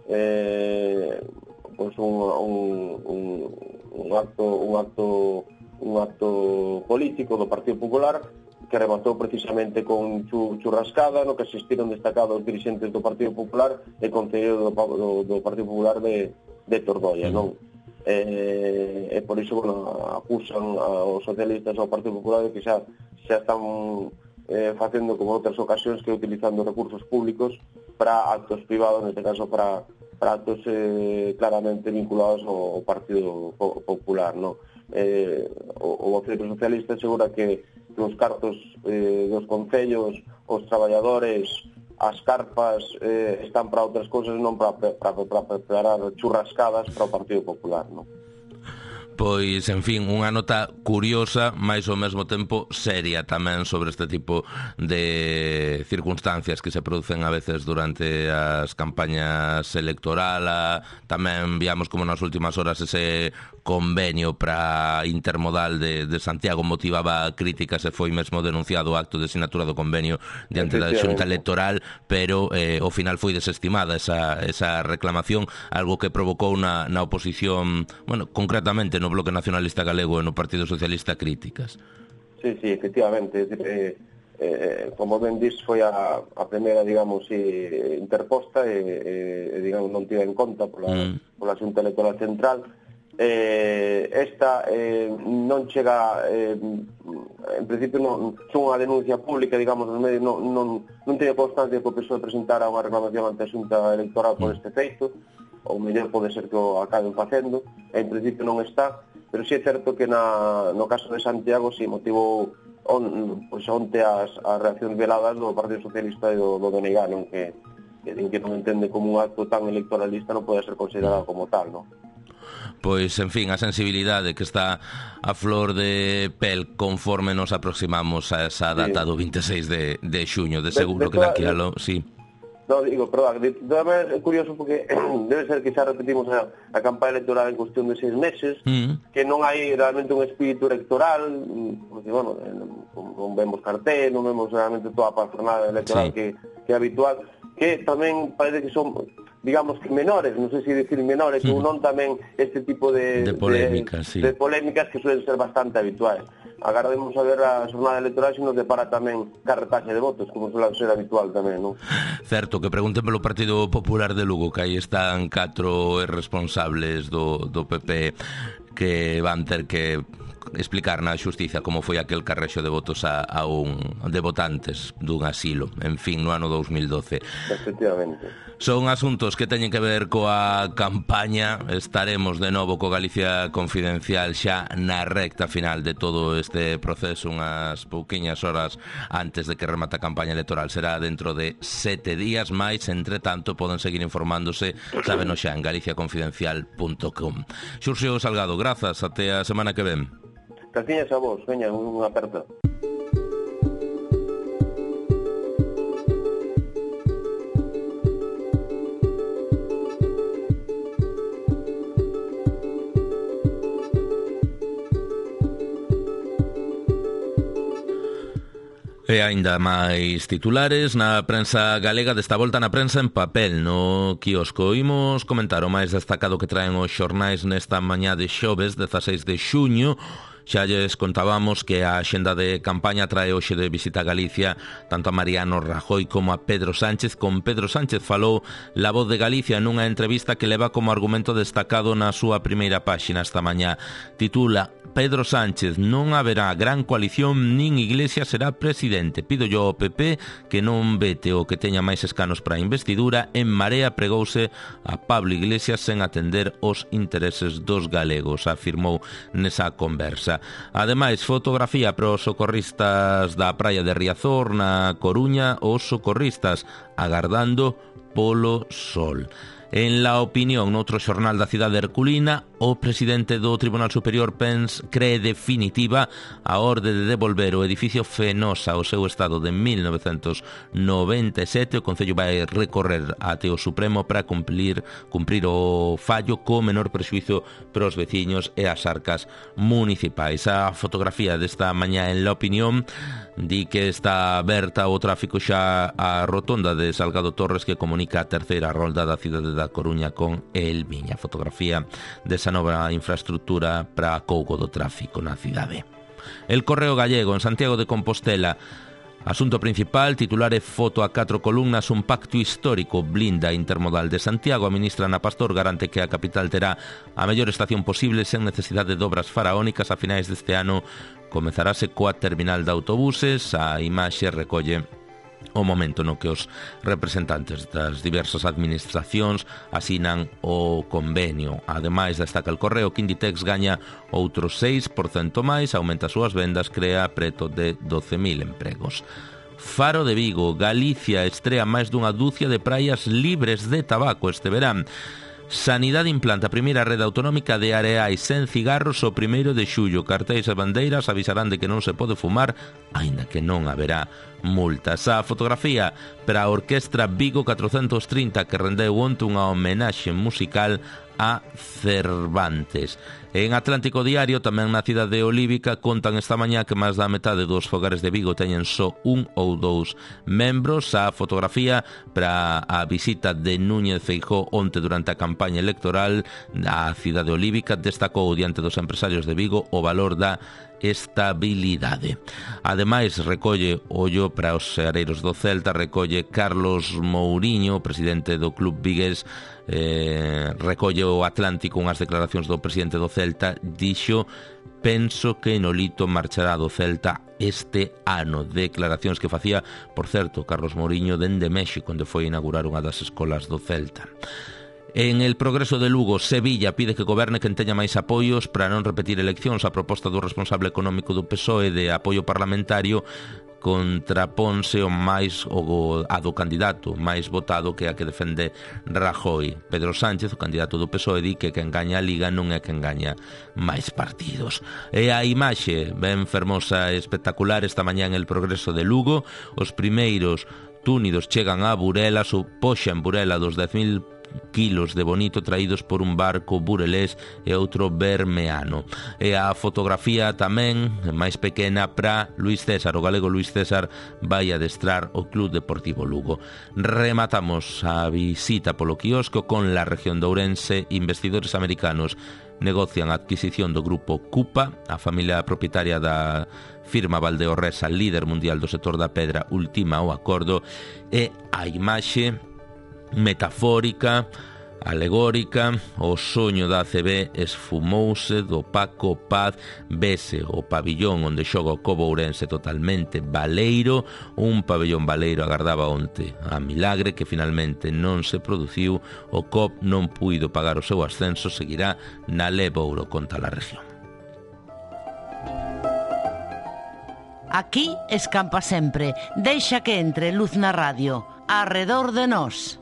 pois un acto político do Partido Popular que rematou precisamente con churrascada, no que asistiron destacados dirixentes do Partido Popular e concelleiro do Partido Popular de Tordoia, non? E por iso, bueno, acusan aos socialistas ao Partido Popular de que xa están facendo como outras ocasións, que utilizando recursos públicos para actos privados, neste caso para actos claramente vinculados ao Partido Popular, non? O voceiro socialista asegura que os cartos dos concellos, os traballadores, as carpas están para outras cousas, non para preparar churrascadas para o Partido Popular, non? Pois, en fin, unha nota curiosa, mais ao mesmo tempo seria tamén sobre este tipo de circunstancias que se producen a veces durante as campañas electoral. Tamén viamos como nas últimas horas ese convenio para Intermodal de Santiago motivaba críticas e foi mesmo denunciado o acto de sinatura do convenio diante da Xunta Electoral, pero ao final foi desestimada esa reclamación, algo que provocou na oposición, bueno, concretamente no Bloque Nacionalista Galego e no Partido Socialista, críticas. Sí, efectivamente. Como ben dis, foi a primeira, digamos, interposta e digamos, non tida en conta pola Xunta Electoral Central. Esta non chega, en principio non son unha denuncia pública, digamos, nos medios non teño constancia que o PSOE presentara unha reclamación ante a Xunta Electoral por este feito. O mellor pode ser que o acaben facendo, en principio non está, pero si é certo que no caso de Santiago si motivou onte as reaccións veladas do Partido Socialista e do DNG, non? Que din que non entende como un acto tan electoralista non pode ser considerado como tal, non? Pois, en fin, a sensibilidade que está a flor de pel conforme nos aproximamos a esa data do 26 de xuño, de seguro que daqui a lo... Sí. No, digo, perdón, é curioso porque debe ser que xa repetimos a campaña electoral en cuestión de 6 meses, que non hai realmente un espírito electoral, porque, bueno, non vemos cartel, non vemos realmente toda a parafernalia electoral que é habitual, que tamén parece que son, digamos, que menores, non sei se dicir menores, ou non tamén este tipo de polémicas, de polémicas que suelen ser bastante habituais. Agardemos a ver a xornada electoral se nos depara tamén carretaxe de votos, como suele ser habitual tamén, non? Certo, que pregunten pelo Partido Popular de Lugo, que aí están 4 responsables do PP que van ter que explicar na xustiza como foi aquel carrexo de votos de votantes dun asilo, en fin, no ano 2012. Efectivamente. Son asuntos que teñen que ver coa campaña. Estaremos de novo co Galicia Confidencial xa na recta final de todo este proceso, unhas pouquiñas horas antes de que remate a campaña electoral. Será dentro de 7 días máis. Entre tanto, poden seguir informándose, sábeno xa, en galiciaconfidencial.com. Xurxo Salgado, grazas, até a semana que ven. Gracias a vos, veña, unha aperta. E aínda máis titulares na prensa galega, desta volta na prensa en papel, no quiosco. Imos comentar o máis destacado que traen os xornais nesta mañá de xoves, 16 de xuño. Xa lles contábamos que a axenda de campaña trae hoxe de visita a Galicia tanto a Mariano Rajoy como a Pedro Sánchez. Con Pedro Sánchez falou La Voz de Galicia nunha entrevista que leva como argumento destacado na súa primeira páxina esta mañá. Titula: Pedro Sánchez: non haberá gran coalición nin Iglesias será presidente. Pido yo ao PP que non vete o que teña máis escanos para a investidura. En Marea pregouse a Pablo Iglesias sen atender os intereses dos galegos, afirmou nesa conversa. Ademais, fotografía para os socorristas da praia de Riazor na Coruña, os socorristas agardando polo sol. En La Opinión, noutro xornal da cidade herculina, o presidente do Tribunal Superior cree definitiva a orde de devolver o edificio Fenosa ao seu estado de 1997. O Concello vai recorrer até o Supremo para cumprir o fallo co menor prexuízo para os veciños e as arcas municipais. A fotografía desta mañá en La Opinión di que está aberta o tráfico xa a rotonda de Salgado Torres que comunica a terceira rolda da cidade da Coruña con Elviña. Fotografía desa nova infraestructura para acougo do tráfico na cidade. El Correo Gallego, en Santiago de Compostela, asunto principal, titular e foto a 4 columnas, un pacto histórico blinda intermodal de Santiago. A ministra Ana Pastor garante que a capital terá a mellor estación posible sen necesidade de obras faraónicas. A finais deste ano comezarase coa terminal de autobuses. A imaxe recolle o momento no que os representantes das diversas administracións asinan o convenio. Ademais, destaca el Correo que Inditex gaña outros 6% máis, aumenta as súas vendas, crea preto de 12.000 empregos. Faro de Vigo, Galicia estrea máis dunha dúcia de praias libres de tabaco este verán. Sanidade implanta a primeira rede autonómica de areais sen cigarros o 1 de xullo. Cartéis e bandeiras avisarán de que non se pode fumar, aínda que non haberá multas. A fotografía para a Orquestra Vigo 430 que rendeu onte unha homenaxe musical a Cervantes. En Atlántico Diario, tamén na cidade olívica, contan esta mañá que máis da metade dos fogares de Vigo teñen só un ou dous membros. A fotografía para a visita de Núñez Feijóo onte durante a campaña electoral á cidade olívica destacou diante dos empresarios de Vigo o valor da estabilidade. Ademais, recolle ollo para os seareiros do Celta, recolle Carlos Mouriño, presidente do club vigués, recolle o Atlántico unhas declaracións do presidente do Celta. Dixo: penso que Nolito marchará do Celta este ano. Declaracións que facía, por certo, Carlos Mouriño dende México, onde foi inaugurar unha das escolas do Celta. En El Progreso de Lugo, Sevilla pide que goberne quen teña máis apoios para non repetir eleccións. A proposta do responsable económico do PSOE de apoio parlamentario contraponse o máis a do candidato máis votado, que é a que defende Rajoy. Pedro Sánchez, o candidato do PSOE, di que quen gaña a Liga non é quen gaña máis partidos. E a imaxe ben fermosa e espectacular esta mañá en El Progreso de Lugo. Os primeiros túnidos chegan a Burela, poxa en Burela dos 10.000 kilos de bonito traídos por un barco burelés e outro bermeano. E a fotografía tamén máis pequena para Luís César. O galego Luís César vai adestrar o Club Deportivo Lugo. Rematamos a visita polo quiosco con La Región de Ourense. Investidores americanos negocian a adquisición do grupo Cupa. A familia propietaria da firma Valdeorresa, líder mundial do sector da pedra, ultima o acordo. E a imaxe metafórica alegórica. O soño da ACB esfumouse do Paco Paz, vese o pabillón onde xoga o Cobo Ourense totalmente baleiro. Un pabellón baleiro agardaba onte a milagre que finalmente non se produciu. O COP non puido pagar o seu ascenso, seguirá na Levouro contra a región. Aquí escampa sempre. Deixa que entre luz na radio. Arredor de nós.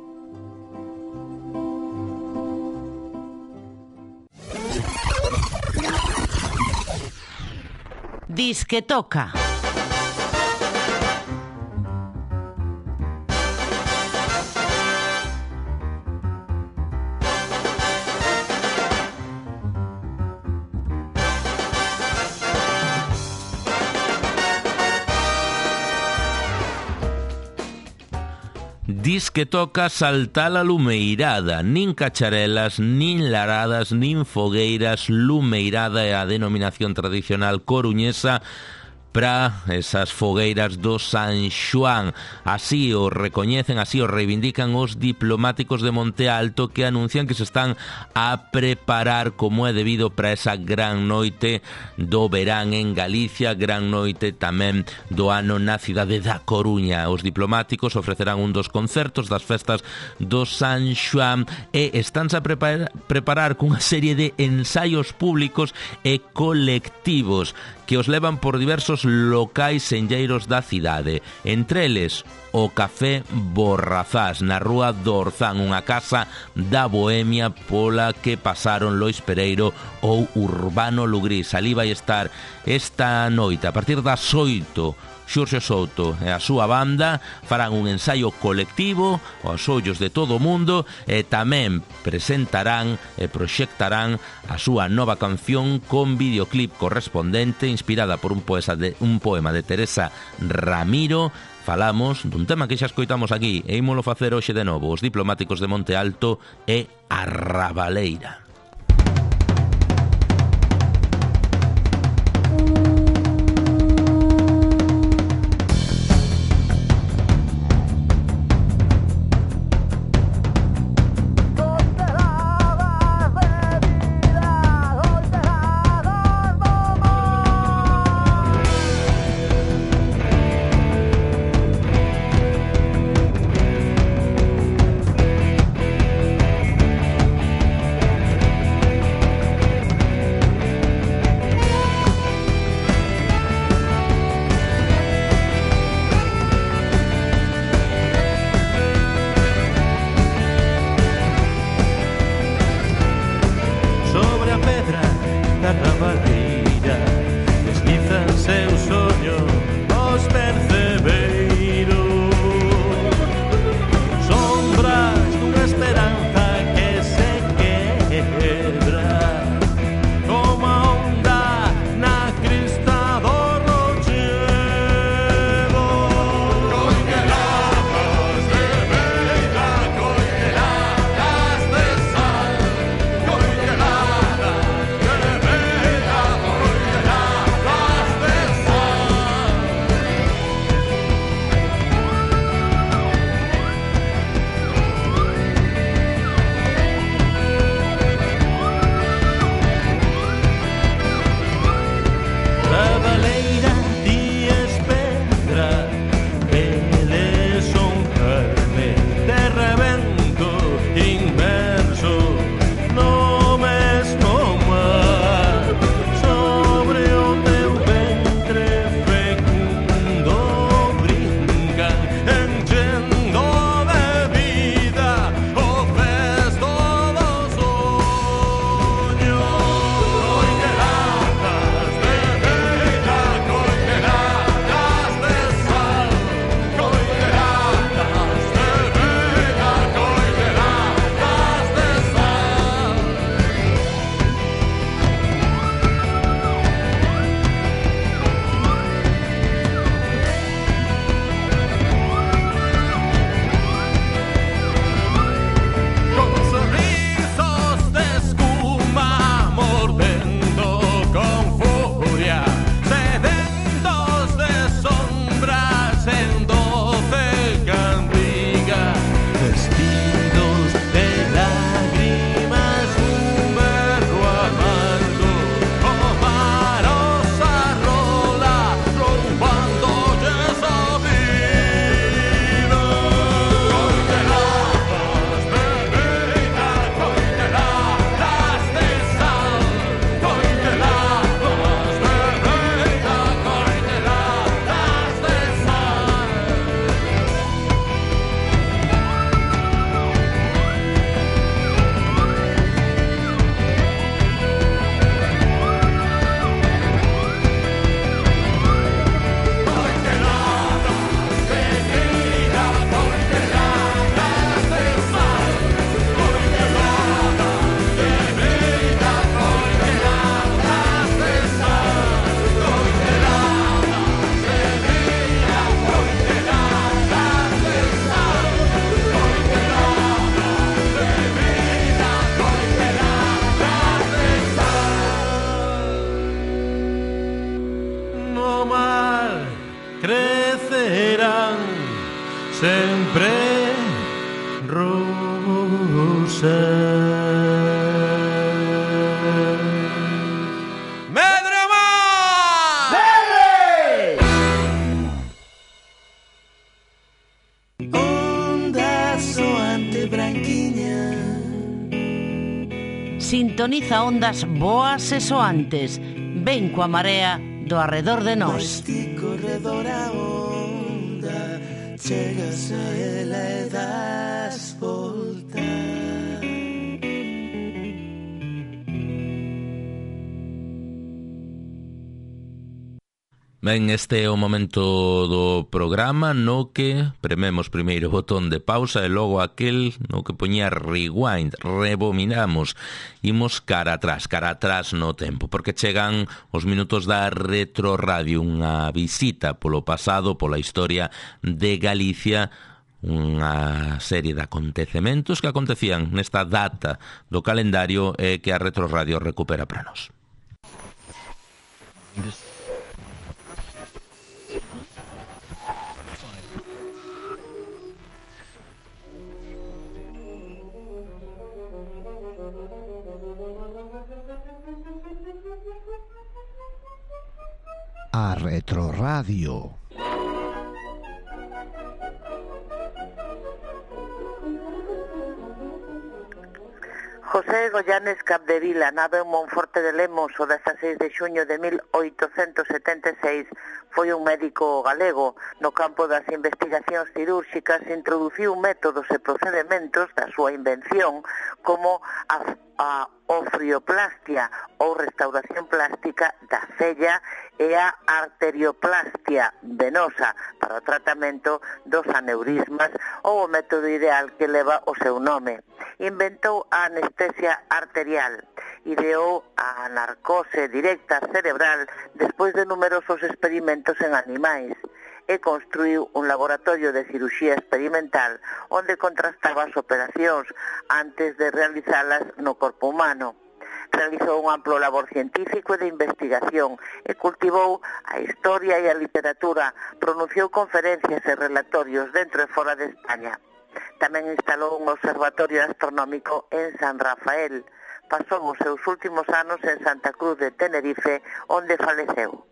Dis que toca. Dis que toca saltar a lumeirada, nin cacharelas, nin laradas, nin fogueiras. Lumeirada é a denominación tradicional coruñesa para esas fogueiras do San Xoán. Así o recoñecen, así o reivindican os diplomáticos de Monte Alto, que anuncian que se están a preparar como é debido para esa gran noite do verán en Galicia, gran noite tamén do ano na cidade da Coruña. Os diplomáticos ofrecerán un dos concertos das festas do San Xoán e estánse a preparar cunha serie de ensaios públicos e colectivos que os levan por diversos locais senlleiros da cidade. Entre eles, o Café Borrazás, na rúa do Orzán, unha casa da bohemia pola que pasaron Lois Pereiro ou Urbano Lugrís. Ali vai estar esta noite, a partir das 8, Xurxo Souto e a súa banda farán un ensaio colectivo aos ollos de todo o mundo e tamén presentarán e proxectarán a súa nova canción con videoclip correspondente inspirada por un poema de Teresa Ramiro. Falamos dun tema que xa escoitamos aquí e ímolo facer hoxe de novo, os diplomáticos de Monte Alto e a Rabaleira. Sintoniza ondas boas e soantes. Ven coa marea do arredor de nós. Ti corredor a onda, chegas a ela e das volta. Ben, este é o momento do programa no que prememos primeiro o botón de pausa e logo aquel no que poñía rewind, rebominamos, imos cara atrás no tempo, porque chegan os minutos da Retroradio, unha visita polo pasado, pola historia de Galicia, unha serie de acontecementos que acontecían nesta data do calendario e que a Retroradio recupera para nós. A Retroradio. José Goyanes Capdevila nado en Monforte de Lemos o 16 de xuño de 1876. Foi un médico galego. No campo das investigacións cirúrxicas introduciu métodos e procedementos da súa invención como a ofrioplastia ou restauración plástica da cella e a arterioplastia venosa para o tratamento dos aneurismas ou o método ideal que leva o seu nome. Inventou a anestesia arterial, ideou a narcose directa cerebral despois de numerosos experimentos en animais e construiu un laboratorio de cirurxía experimental onde contrastaba as operacións antes de realizalas no corpo humano. Realizou un amplo labor científico e de investigación e cultivou a historia e a literatura, pronunciou conferencias e relatorios dentro e fora de España. Tamén instalou un observatorio astronómico en San Rafael. Pasou os seus últimos anos en Santa Cruz de Tenerife, onde faleceu.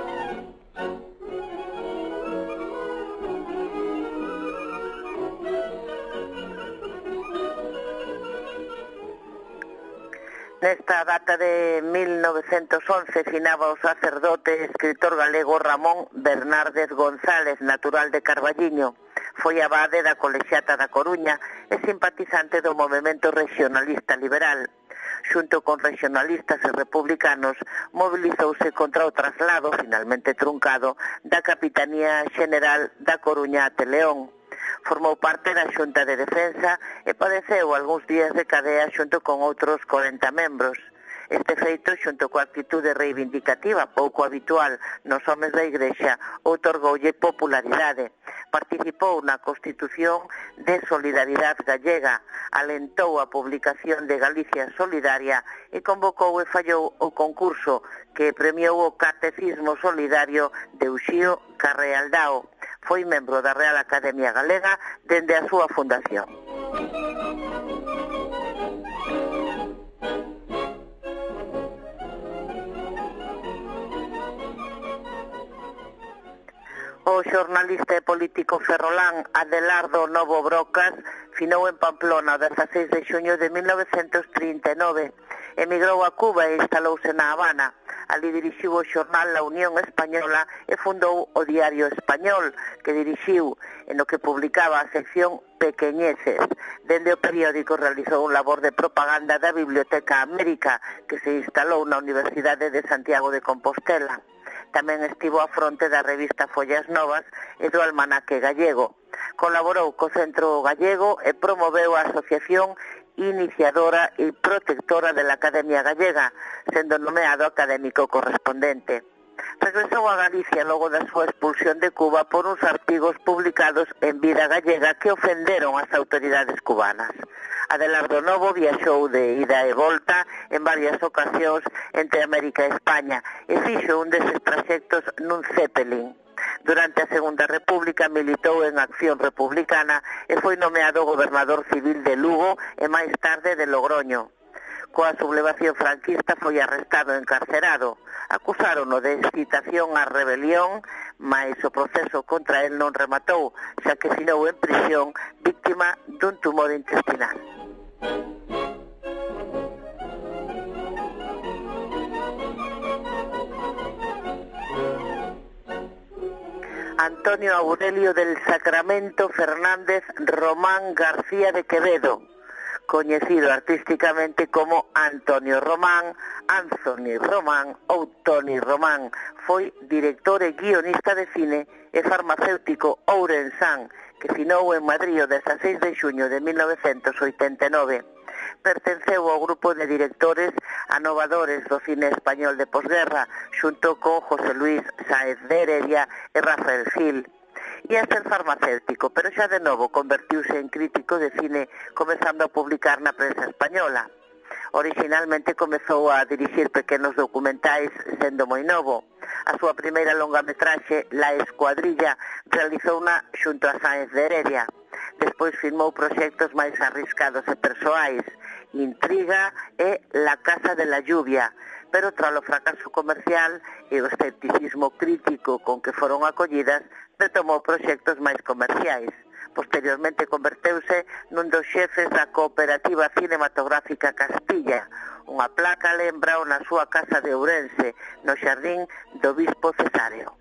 Nesta data de 1911 finaba o sacerdote e escritor galego Ramón Bernárdez González, natural de Carballiño. Foi abade da Colexiata da Coruña e simpatizante do movemento regionalista liberal. Xunto con regionalistas e republicanos, mobilizouse contra o traslado, finalmente truncado, da Capitanía Xeneral da Coruña a León. Formou parte da Xunta de Defensa e padeceu algúns días de cadea xunto con outros 40 membros. Este feito, xunto coa actitude reivindicativa pouco habitual nos homes da Igrexa, outorgoulle popularidade. Participou na Constitución de Solidaridade Gallega, alentou a publicación de Galicia Solidaria e convocou e fallou o concurso que premiou o Catecismo Solidario de Uxío Carrealdao. Foi membro da Real Academia Galega dende a súa fundación. O xornalista e político ferrolán Adelardo Novo Brocas finou en Pamplona o 16 de xuño de 1939. Emigrou a Cuba e instalouse na Habana. Ali dirixiu o xornal La Unión Española e fundou o Diario Español, que dirixiu en o que publicaba a sección Pequeñeces. Dende o periódico realizou un labor de propaganda da Biblioteca América, que se instalou na Universidade de Santiago de Compostela. Tamén estivo á fronte da revista Follas Novas e do Almanaque Gallego. Colaborou co Centro Gallego e promoveu a asociación iniciadora e protectora de la Academia Gallega, sendo nomeado académico correspondente. Regresou a Galicia logo da súa expulsión de Cuba por uns artigos publicados en Vida Gallega que ofenderon as autoridades cubanas. Adelardo Novo viaxou de ida e volta en varias ocasións entre América e España e fixo un deses traxectos nun Zeppelin. Durante a Segunda República militou en Acción Republicana e foi nomeado gobernador civil de Lugo e máis tarde de Logroño. Coa sublevación franquista foi arrestado e encarcerado. Acusárono de excitación á rebelión, mais o proceso contra el non rematou, xa que finou en prisión víctima dun tumor intestinal. Antonio Aurelio del Sacramento Fernández Román García de Quevedo, coñecido artísticamente como Antonio Román, Anthony Román ou Tony Román. Foi director e guionista de cine e farmacéutico ourensán que finou en Madrid o 16 de xuño de 1989. Pertenceu ao grupo de directores anovadores do cine español de posguerra xunto con José Luis Sáez de Heredia e Rafael Gil. Ia ser farmacéutico, pero xa de novo convertiuse en crítico de cine, comezando a publicar na prensa española. Originalmente comezou a dirixir pequenos documentais sendo moi novo. A súa primeira longametraxe, La Escuadrilla, realizouna xunto a Sáenz de Heredia. Despois filmou proxectos máis arriscados e persoais, Intriga e La Casa de la Lluvia, pero tras o fracaso comercial e o escepticismo crítico con que foron acollidas, retomou proxectos máis comerciais. Posteriormente converteuse nun dos xefes da Cooperativa Cinematográfica Castilla. Unha placa lembrao na súa casa de Ourense, no xardín do Bispo Cesáreo.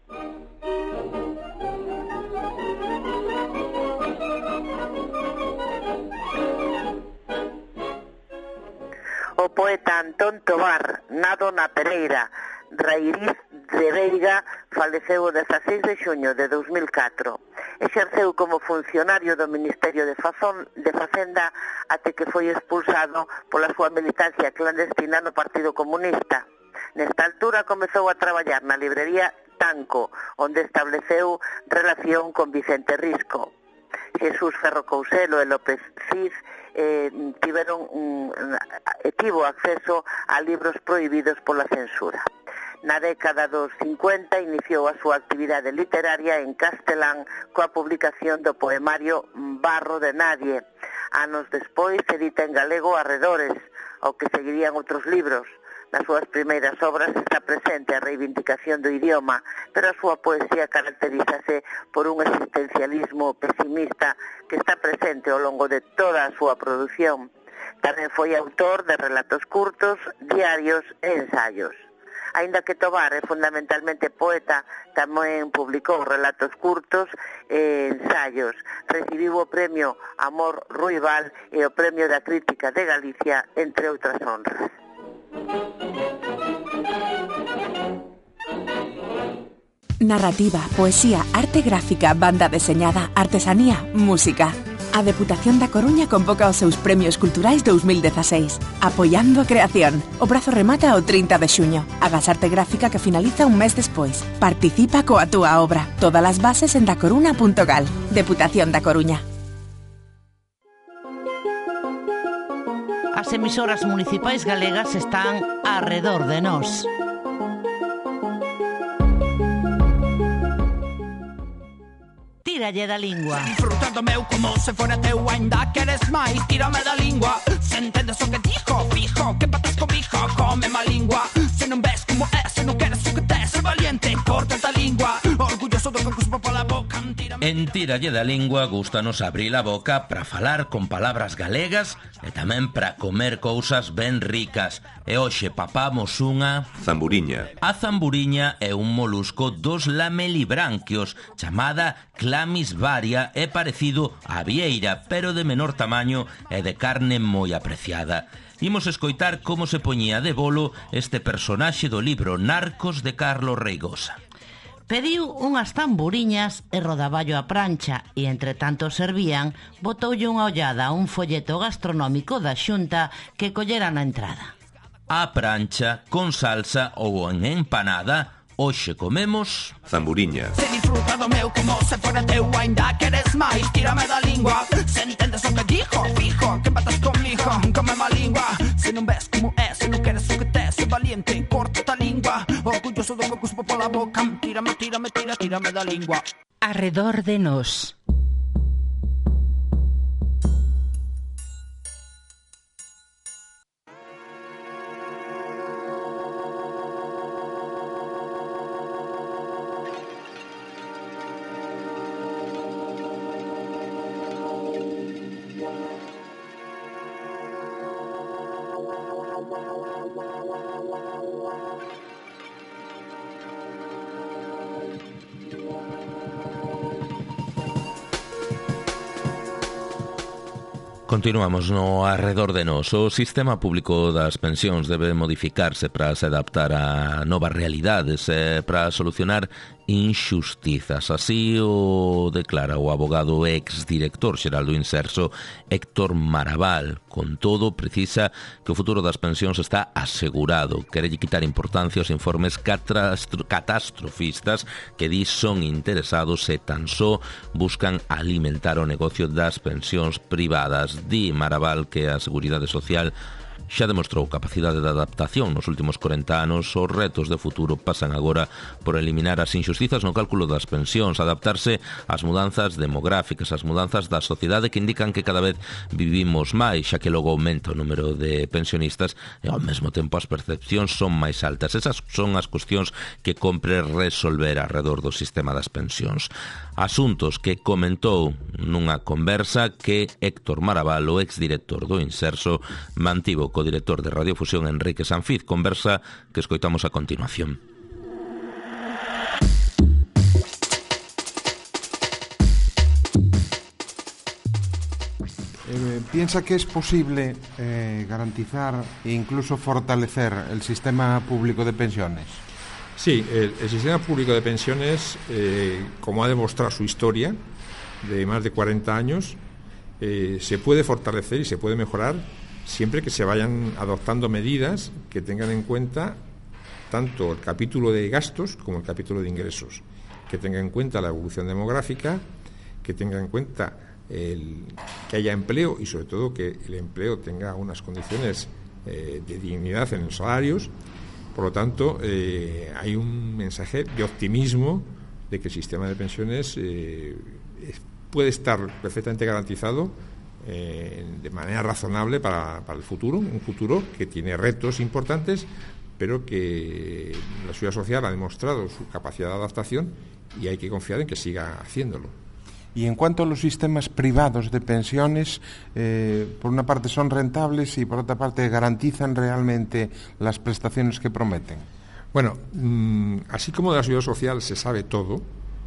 O poeta Antón Tobar, nado na Pereira, Rairiz de Veiga, faleceu o 16 de xuño de 2004. Exerceu como funcionario do Ministerio de Facenda até que foi expulsado pola súa militancia clandestina no Partido Comunista. Nesta altura comezou a traballar na librería Tanco, onde estableceu relación con Vicente Risco. Jesús Ferro Couselo e López Cid tivo acceso a libros prohibidos pola censura. Na década dos 50 iniciou a súa actividade literaria en castelán coa publicación do poemario Barro de Nadie. Anos despois edita en galego Arredores, ao que seguirían outros libros. Nas súas primeiras obras está presente a reivindicación do idioma, pero a súa poesía caracterízase por un existencialismo pesimista que está presente ao longo de toda a súa produción. Tamén foi autor de relatos curtos, diarios e ensaios. Aínda que Tobar é fundamentalmente poeta, tamén publicou relatos curtos e ensaios. Recibiu o premio Amor Ruibal e o premio da Crítica de Galicia, entre outras honras. Narrativa, poesía, arte gráfica, banda deseñada, artesanía, música. A Deputación da Coruña convoca os seus premios culturais 2016, apoiando a creación. O prazo remata o 30 de xuño. Hagas arte gráfica que finaliza un mes despois. Participa coa túa obra. Todas as bases en dacoruna.gal. Deputación da Coruña. As emisoras municipais galegas están arredor de nós. Tíralle da lingua. Disfrutando meu como se fora teu, ainda queres máis, tírame da lingua. Se entendes o que dijo, fijo, que patas comigo, come má lingua. Se non ves como é, se non queres o que tes, ser valiente, corta a lingua. Orgulloso do que cuspo pola boca. En Tíralle da lingua gústanos abrir a boca para falar con palabras galegas e tamén para comer cousas ben ricas. E hoxe papamos unha zamburiña. A zamburiña é un molusco dos lamelibranquios chamada Clamis varia, é parecido á vieira, pero de menor tamaño e de carne moi apreciada. Imos escoitar como se poñía de bolo este personaxe do libro Narcos de Carlos Reigosa. Pediu unhas tamburiñas e rodaballo a prancha e, entre tanto servían, botoulle unha ollada a un folleto gastronómico da Xunta que collera na entrada. A prancha, con salsa ou en empanada, hoxe comemos zamburiña. Se disfruta do meu como se fora teu, ainda queres máis, tírame da lingua. Se entendes o que dijo, fijo, que patas comigo, come má lingua. Se non ves como é, se non queres o que tes, ser valiente, corta a lingua. Orgulloso do que cuspo pola boca, tírame da lingua. Arredor de nós. Continuamos no arredor de nós. O sistema público das pensións debe modificarse para se adaptar a novas realidades e para solucionar injustizas. Así o declara o abogado ex-director xeral do Inserso, Héctor Maraval. Con todo, precisa que o futuro das pensións está asegurado. Quere quitar importancia aos informes catastrofistas que di son interesados e tan só buscan alimentar o negocio das pensións privadas. Di Maraval que a Seguridade Social xa demostrou capacidade de adaptación nos últimos 40 anos. Os retos de futuro pasan agora por eliminar as injustizas no cálculo das pensións, adaptarse ás mudanzas demográficas, ás mudanzas da sociedade que indican que cada vez vivimos máis, xa que logo aumenta o número de pensionistas e ao mesmo tempo as percepcións son máis altas. Esas son as cuestións que compre resolver arredor do sistema das pensións. Asuntos que comentou nunha conversa que Héctor Maraval, o exdirector do Inserso, mantivo co director de Radiofusión Enrique Sanfiz, conversa que escoitamos a continuación. ¿Piensa que es posible garantizar e incluso fortalecer el sistema público de pensiones? Sí, el sistema público de pensiones, como ha demostrado su historia de más de 40 años, se puede fortalecer y se puede mejorar siempre que se vayan adoptando medidas que tengan en cuenta tanto el capítulo de gastos como el capítulo de ingresos, que tengan en cuenta la evolución demográfica, que tengan en cuenta que haya empleo y sobre todo que el empleo tenga unas condiciones de dignidad en los salarios. Por lo tanto, hay un mensaje de optimismo de que el sistema de pensiones puede estar perfectamente garantizado de manera razonable para el futuro, un futuro que tiene retos importantes, pero que la Seguridad Social ha demostrado su capacidad de adaptación y hay que confiar en que siga haciéndolo. Y en cuanto a los sistemas privados de pensiones, por una parte son rentables y por otra parte garantizan realmente las prestaciones que prometen. Bueno, así como de la Seguridad Social se sabe todo,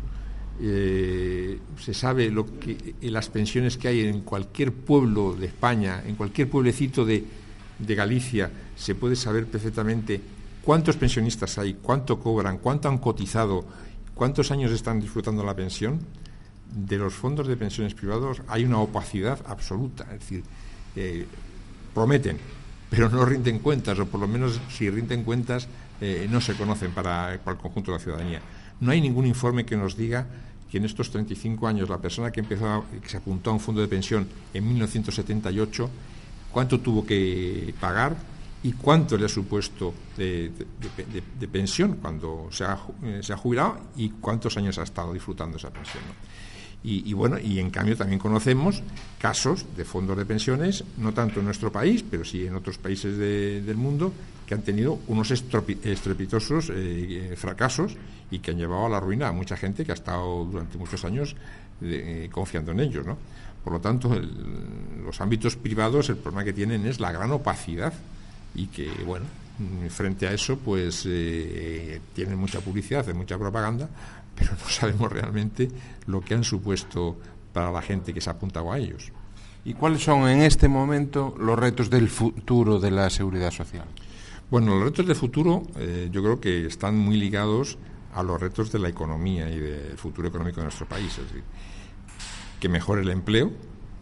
se sabe las pensiones que hay en cualquier pueblo de España, en cualquier pueblecito de Galicia, se puede saber perfectamente cuántos pensionistas hay, cuánto cobran, cuánto han cotizado, cuántos años están disfrutando la pensión. De los fondos de pensiones privados hay una opacidad absoluta, es decir, prometen, pero no rinden cuentas, o por lo menos si rinden cuentas no se conocen para el conjunto de la ciudadanía. No hay ningún informe que nos diga que en estos 35 años la persona que se apuntó a un fondo de pensión en 1978, cuánto tuvo que pagar y cuánto le ha supuesto de pensión cuando se ha jubilado y cuántos años ha estado disfrutando esa pensión, ¿no? Y bueno, y en cambio también conocemos casos de fondos de pensiones, no tanto en nuestro país, pero sí en otros países del mundo, que han tenido unos estrepitosos fracasos y que han llevado a la ruina a mucha gente que ha estado durante muchos años confiando en ellos, ¿no? Por lo tanto, los ámbitos privados, el problema que tienen es la gran opacidad y que, bueno, frente a eso, pues tienen mucha publicidad, hacen mucha propaganda, pero no sabemos realmente lo que han supuesto para la gente que se ha apuntado a ellos. ¿Y cuáles son en este momento los retos del futuro de la Seguridad Social? Bueno, los retos del futuro yo creo que están muy ligados a los retos de la economía y del futuro económico de nuestro país. Es decir, que mejore el empleo,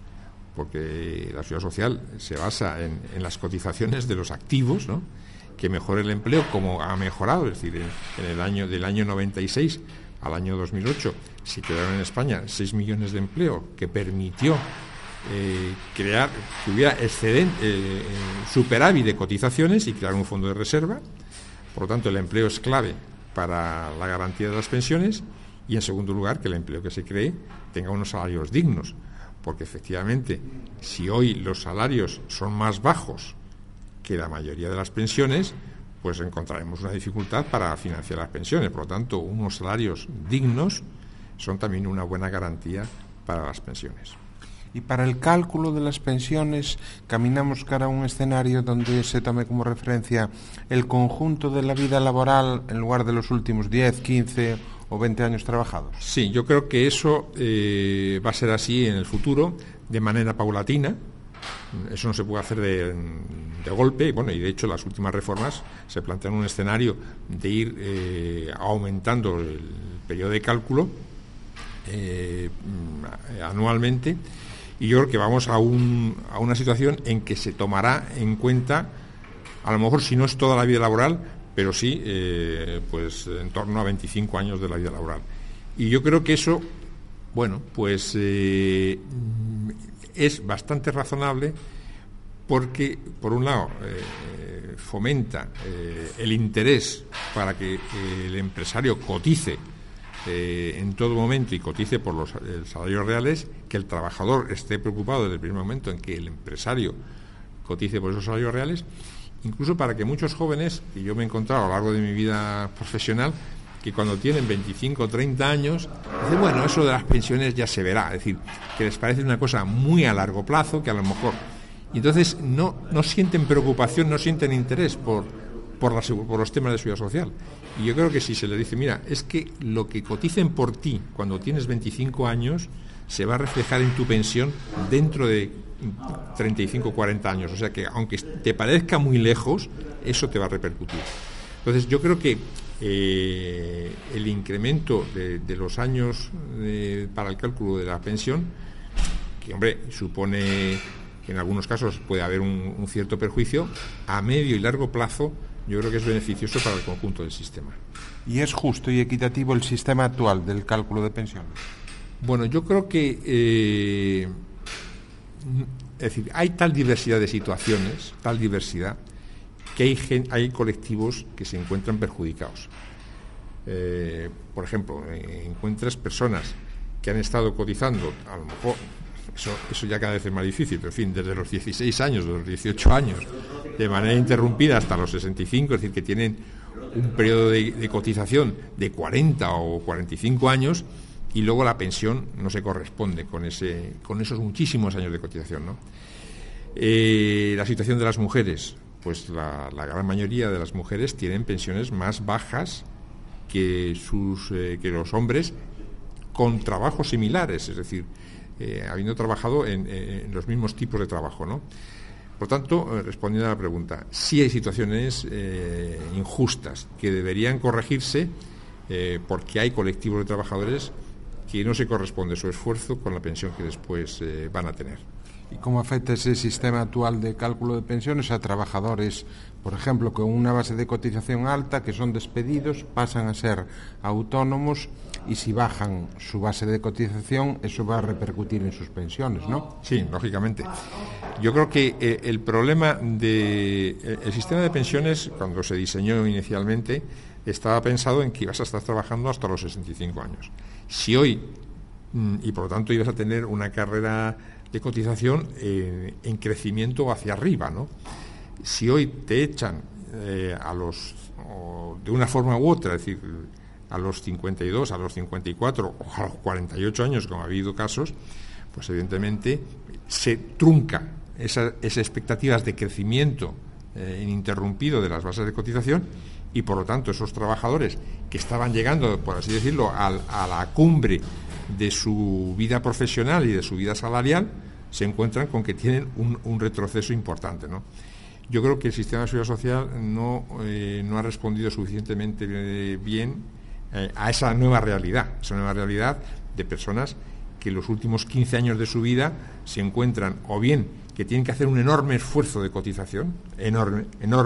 porque la Seguridad Social se basa en las cotizaciones de los activos, ¿no? Que mejore el empleo como ha mejorado, es decir, del año 96 al año 2008 se crearon en España 6 millones de empleo, que permitió crear que hubiera superávit de cotizaciones y crear un fondo de reserva. Por lo tanto, el empleo es clave para la garantía de las pensiones y, en segundo lugar, que el empleo que se cree tenga unos salarios dignos, porque efectivamente, si hoy los salarios son más bajos que la mayoría de las pensiones, pues encontraremos una dificultad para financiar las pensiones. Por lo tanto, unos salarios dignos son también una buena garantía para las pensiones. Y para el cálculo de las pensiones, caminamos cara a un escenario donde se tome como referencia el conjunto de la vida laboral en lugar de los últimos 10, 15 o 20 años trabajados. Sí, yo creo que eso va a ser así en el futuro, de manera paulatina, Eso no se puede hacer de golpe. Bueno, y de hecho las últimas reformas se plantean un escenario de ir aumentando el periodo de cálculo anualmente, y yo creo que vamos a una situación en que se tomará en cuenta, a lo mejor si no es toda la vida laboral, pero sí pues en torno a 25 años de la vida laboral. Y yo creo que eso, bueno, pues es bastante razonable, porque por un lado fomenta el interés para que el empresario cotice en todo momento y cotice por los salarios reales, que el trabajador esté preocupado desde el primer momento en que el empresario cotice por esos salarios reales, incluso para que muchos jóvenes, que yo me he encontrado a lo largo de mi vida profesional, que cuando tienen 25 o 30 años, dicen, bueno, eso de las pensiones ya se verá, es decir, que les parece una cosa muy a largo plazo, que a lo mejor... Y entonces no sienten preocupación, no sienten interés por los temas de seguridad social. Y yo creo que si se les dice, mira, es que lo que coticen por ti cuando tienes 25 años se va a reflejar en tu pensión dentro de 35 o 40 años. O sea que, aunque te parezca muy lejos, eso te va a repercutir. Entonces yo creo que el incremento de los años para el cálculo de la pensión, que hombre, supone que en algunos casos puede haber un cierto perjuicio, a medio y largo plazo yo creo que es beneficioso para el conjunto del sistema. ¿Y es justo y equitativo el sistema actual del cálculo de pensiones? Bueno, yo creo que es decir, hay tal diversidad de situaciones, tal diversidad, que hay colectivos que se encuentran perjudicados. Por ejemplo, encuentras personas que han estado cotizando, a lo mejor, eso ya cada vez es más difícil, pero en fin, desde los 16 años, de los 18 años, de manera interrumpida hasta los 65, es decir, que tienen un periodo de cotización de 40 o 45 años, y luego la pensión no se corresponde con esos muchísimos años de cotización, ¿no? La situación de las mujeres, pues la gran mayoría de las mujeres tienen pensiones más bajas que los hombres con trabajos similares, es decir, habiendo trabajado en los mismos tipos de trabajo, ¿no? Por tanto, respondiendo a la pregunta, sí hay situaciones injustas que deberían corregirse porque hay colectivos de trabajadores que no se corresponde su esfuerzo con la pensión que después van a tener. ¿Y cómo afecta ese sistema actual de cálculo de pensiones a trabajadores, por ejemplo, con una base de cotización alta, que son despedidos, pasan a ser autónomos, y si bajan su base de cotización, eso va a repercutir en sus pensiones, ¿no? Sí, lógicamente. Yo creo que el problema el sistema de pensiones, cuando se diseñó inicialmente, estaba pensado en que ibas a estar trabajando hasta los 65 años. Si hoy, y por lo tanto ibas a tener una carrera de cotización en crecimiento hacia arriba, ¿no? Si hoy te echan de una forma u otra, es decir, a los 52, a los 54 o a los 48 años, como ha habido casos, pues evidentemente se trunca esas expectativas de crecimiento ininterrumpido de las bases de cotización, y por lo tanto esos trabajadores que estaban llegando, por así decirlo, a la cumbre de su vida profesional y de su vida salarial, se encuentran con que tienen un retroceso importante, ¿no? Yo creo que el sistema de seguridad social no ha respondido suficientemente bien a esa nueva realidad de personas que en los últimos 15 años de su vida se encuentran, o bien que tienen que hacer un enorme esfuerzo de cotización, enorme,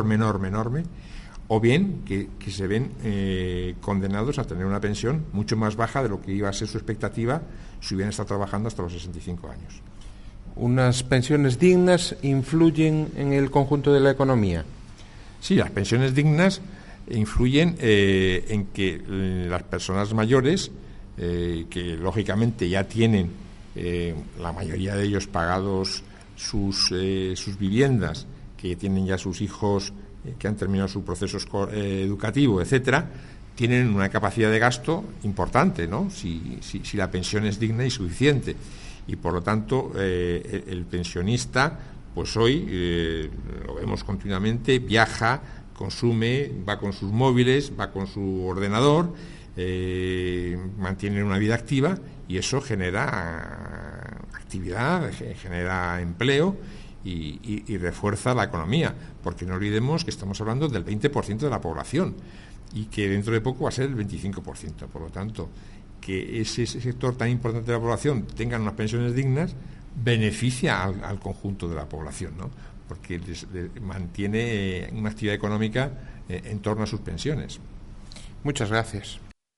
o bien que se ven condenados a tener una pensión mucho más baja de lo que iba a ser su expectativa si hubieran estado trabajando hasta los 65 años. ¿Unas pensiones dignas influyen en el conjunto de la economía? Sí, las pensiones dignas influyen en que las personas mayores, que lógicamente ya tienen la mayoría de ellos pagados sus viviendas, que tienen ya sus hijos que han terminado su proceso educativo, etcétera, tienen una capacidad de gasto importante, ¿no? Si la pensión es digna y suficiente. Y por lo tanto el pensionista, pues hoy lo vemos continuamente, viaja, consume, va con sus móviles, va con su ordenador, mantiene una vida activa, y eso genera actividad, genera empleo, y refuerza la economía, porque no olvidemos que estamos hablando del 20% de la población y que dentro de poco va a ser el 25%. Por lo tanto, que ese sector tan importante de la población tengan unas pensiones dignas beneficia al conjunto de la población, ¿no? Porque mantiene una actividad económica en torno a sus pensiones. Muchas gracias.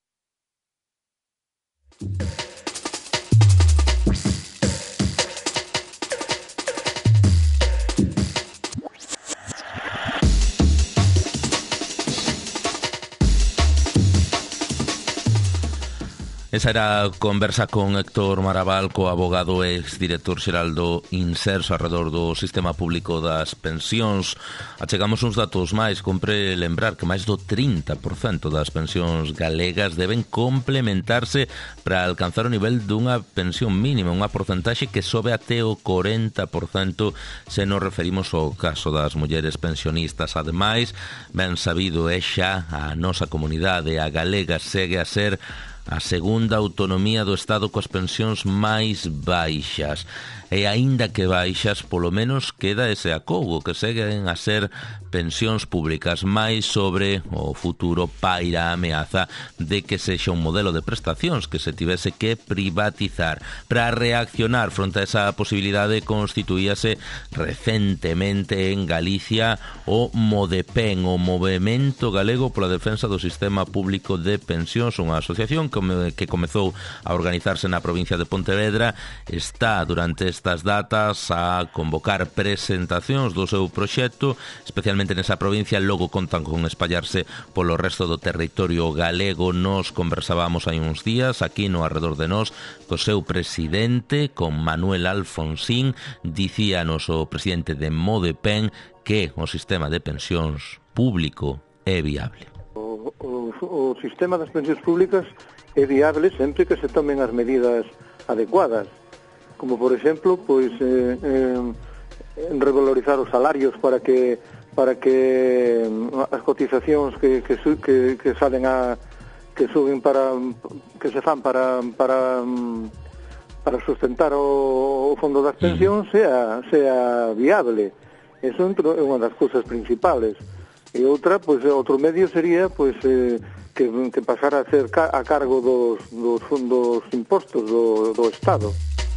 Esa era a conversa con Héctor Maraval, co abogado e exdirector xeral do Inserso arredor do sistema público das pensións. Achegamos uns datos máis. Compre lembrar que máis do 30% das pensións galegas deben complementarse para alcanzar o nivel dunha pensión mínima, unha porcentaxe que sobe até o 40% se nos referimos ao caso das mulleres pensionistas. Ademais, ben sabido é xa a nosa comunidade, a galega, segue a ser a segunda autonomía do Estado coas pensións máis baixas. E aínda que baixas, polo menos queda ese acougo, que seguen a ser pensións públicas. Mais sobre o futuro paira a ameaza de que sexa un modelo de prestacións que se tivese que privatizar. Para reaccionar fronte a esa posibilidade, constituíase recentemente en Galicia o MODEPEN, o Movemento Galego pola Defensa do Sistema Público de Pensións, unha asociación que comezou a organizarse na provincia de Pontevedra. Está durante estas datas a convocar presentacións do seu proxecto, especialmente nesa provincia. Logo contan con espallarse polo resto do territorio galego. Nos conversábamos hai uns días aquí no Arredor de Nós co seu presidente, con Manuel Alfonsín. Dicíanos o presidente de MODEPEN que o sistema de pensións público é viable. O sistema das pensións públicas é viable sempre que se tomen as medidas adecuadas, como por exemplo, pois revalorizar os salarios para que as cotizacións que salen que suben que se fan para sustentar o fondo das pensións sea viable. Eso é unha das cousas principales. E outra, pois outro medio sería pois que pasara a ser a cargo dos fondos impostos do Estado.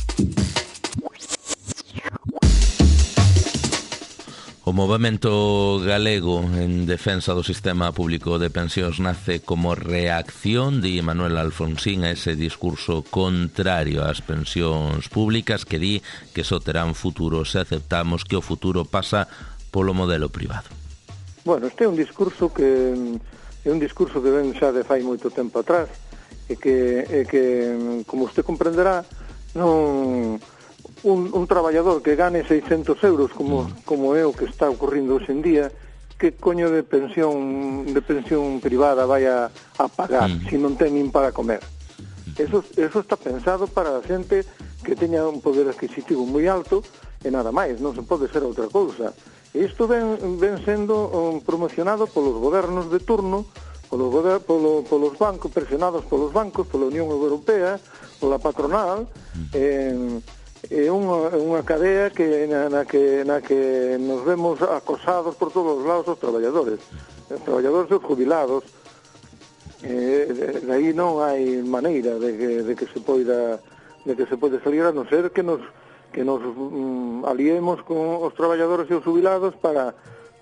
O Movemento Galego en Defensa do Sistema Público de Pensións nace como reacción, di Manuel Alfonsín, a ese discurso contrario ás pensións públicas que di que só terán futuro se aceptamos que o futuro pasa polo modelo privado. Bueno, este é un discurso que ven xa de fai moito tempo atrás e que como usted comprenderá, non un traballador que gane 600 euros como é o que está ocurrindo hoxe en día, que coño de pensión privada vai a pagar se non ten nin para comer. Eso está pensado para a xente que teña un poder adquisitivo moi alto e nada máis, non se pode ser outra cousa. E isto ven sendo promocionado polos gobernos de turno, polos bancos, presionados polos bancos, pola Unión Europea, pola patronal. É unha cadea na que nos vemos acosados por todos os lados os traballadores e os jubilados. De aí non hai maneira de que se pode salir, a non ser que nos aliemos con os traballadores e os jubilados para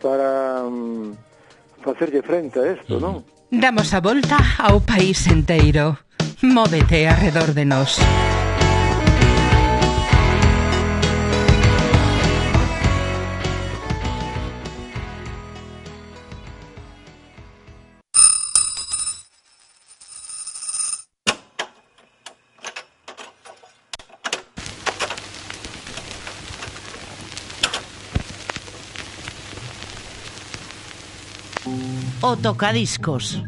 facerlle frente a isto, non? Damos a volta ao país enteiro. Móvete arredor de nós. O tocadiscos.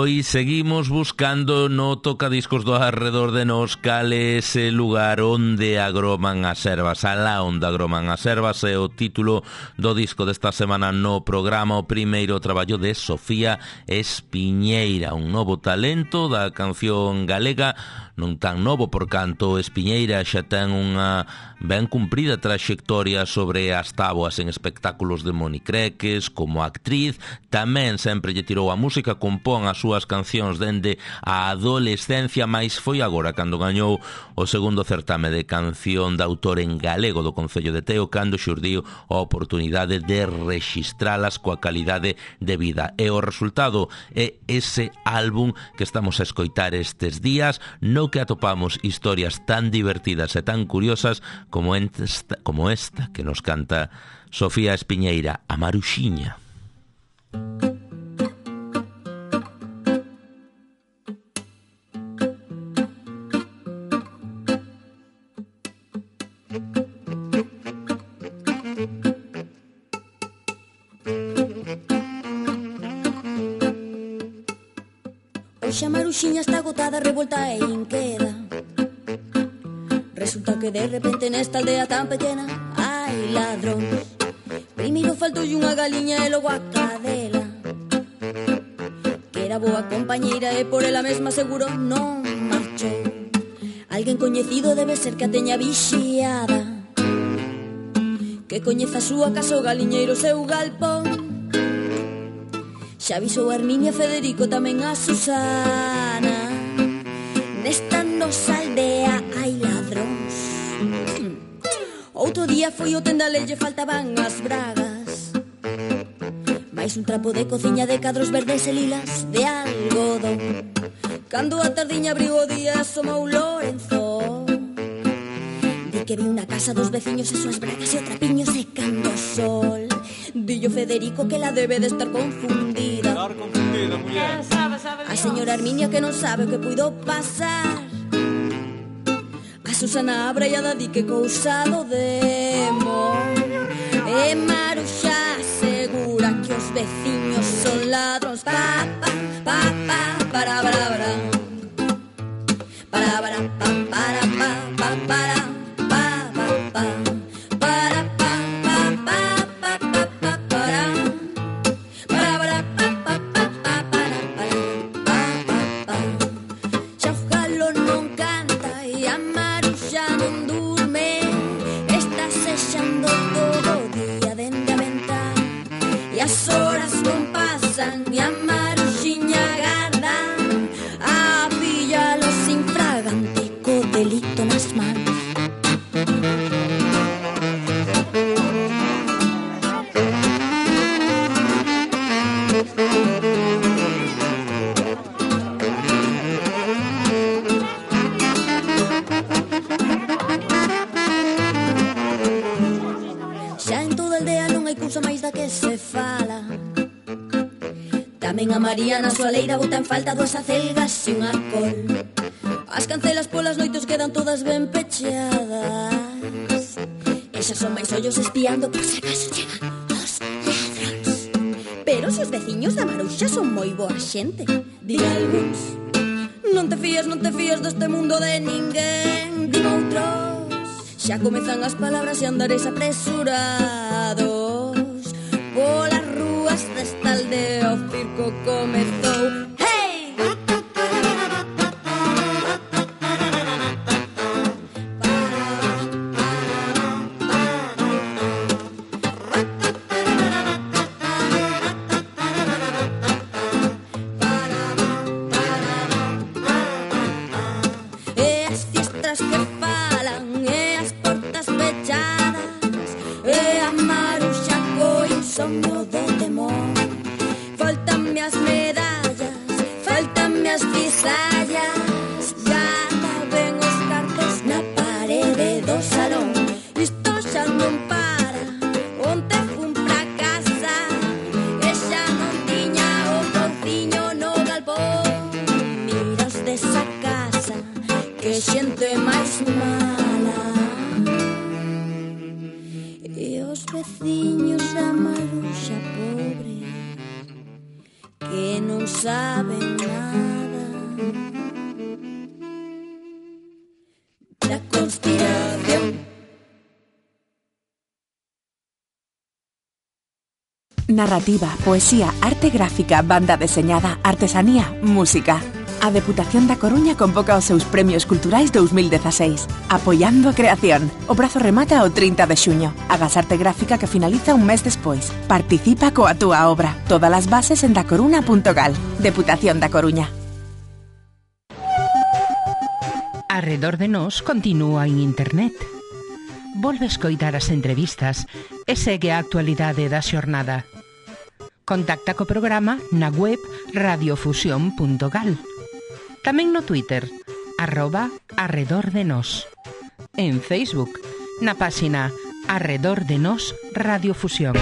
Pois seguimos buscando no tocadiscos do arredor de nos cal é ese lugar onde agroman as ervas, alá onde agroman as ervas, é o título do disco desta semana no programa, o primeiro traballo de Sofía Espiñeira, un novo talento da canción galega, non tan novo por canto Espiñeira xa ten unha ben cumprida traxectoria sobre as táboas en espectáculos de monicreques, como actriz, tamén sempre lle tirou a música, compón as súas cancións dende a adolescencia, mais foi agora cando gañou o segundo certame de canción de autor en galego do Concello de Teo, cando xurdiu a oportunidade de rexistralas coa calidade de vida. E o resultado é ese álbum que estamos a escoitar estes días, no que atopamos historias tan divertidas e tan curiosas como esta que nos canta Sofía Espiñeira, a Maruxiña. Hoxe a Maruxiña está agotada, revolta e inqueda. Resulta que de repente nesta aldea tan pequena hai ladróns. Primeiro faltoulle unha galiña e logo a cadela, que era boa compañeira e por ela mesma seguro non marchou. Alguén coñecido debe ser que a teña vixiada, que coñeza a súa casa, o galiñeiro, seu galpón. Xa avisou a Herminia, Federico, tamén a Susana. Nesta nosa aldea hai ladróns. Outro día foi o tendale, lle faltaban as bragas, máis un trapo de cociña de cadros verdes e lilas de algodón. Cando a tardiña abriu o día, asomou Lorenzo. Di que vi unha casa dos veciños e súas bragas e o trapiño secando o sol. Dillo Federico que la debe de estar confundida. Estar confundida, muller. A señora Herminia que non sabe o que puido pasar. A Susana abraiada di que cousado demo. E Maruxa asegura que os veciños son ladróns. Pa, pa, pa, pa, para, para, para. Para, para, pa, para, pa, pa, para, pa, pa, pa. Para, pa, pa, pa, pa, pa, pa, para. Para, para, pa, pa, pa, pa, para, para, pa, pa, pa. Xa o galo non canta e a Maruxa non durme, está sexando todo o día dende a venta, e as horas non pasan e a Maruxiña garda a pillalos infragante co delito nas mans. Xa en toda a aldea non hai cousa máis da que se fala. Tamén a María na súa leira bota en falta dúas acelgas e unha col. As cancelas polas noites quedan todas ben pecheadas. Esas son máis ollos espiando por se acaso chegan os ladróns. Pero se os veciños da Maruxa son moi boa xente, di algúns. Non te fías deste mundo de ninguén, di outros. Xa comezan as palabras e andares apresurados polas rúas desta aldea, o circo comezou. Hey! E as fiestras que falan, e as portas pechadas, e a Maruxa co insomnio do temor. Faltanme as medallas, faltanme as visallas, gata ven os cartos na parede do salón. Isto xa non para, onte fun pra casa e xa non tiña o porciño no galpón. Mira os desa casa, que xente máis mala. E os veciños da Maruxa pobre, que non saben nada. Narrativa, poesía, arte gráfica, banda deseñada, artesanía, música. A Deputación da Coruña convoca os seus premios culturais 2016, apoiando a creación. O prazo remata o 30 de xuño. Hagas arte gráfica que finaliza un mes despois. Participa coa túa obra. Todas as bases en dacoruna.gal. Deputación da Coruña. Arredor de nós continúa en internet. Volve escoitar as entrevistas e segue a actualidade da xornada. Contacta co programa na web radiofusión.gal. Tamén no Twitter, @arredordenos. En Facebook, na páxina Arredor de Nós Radiofusión.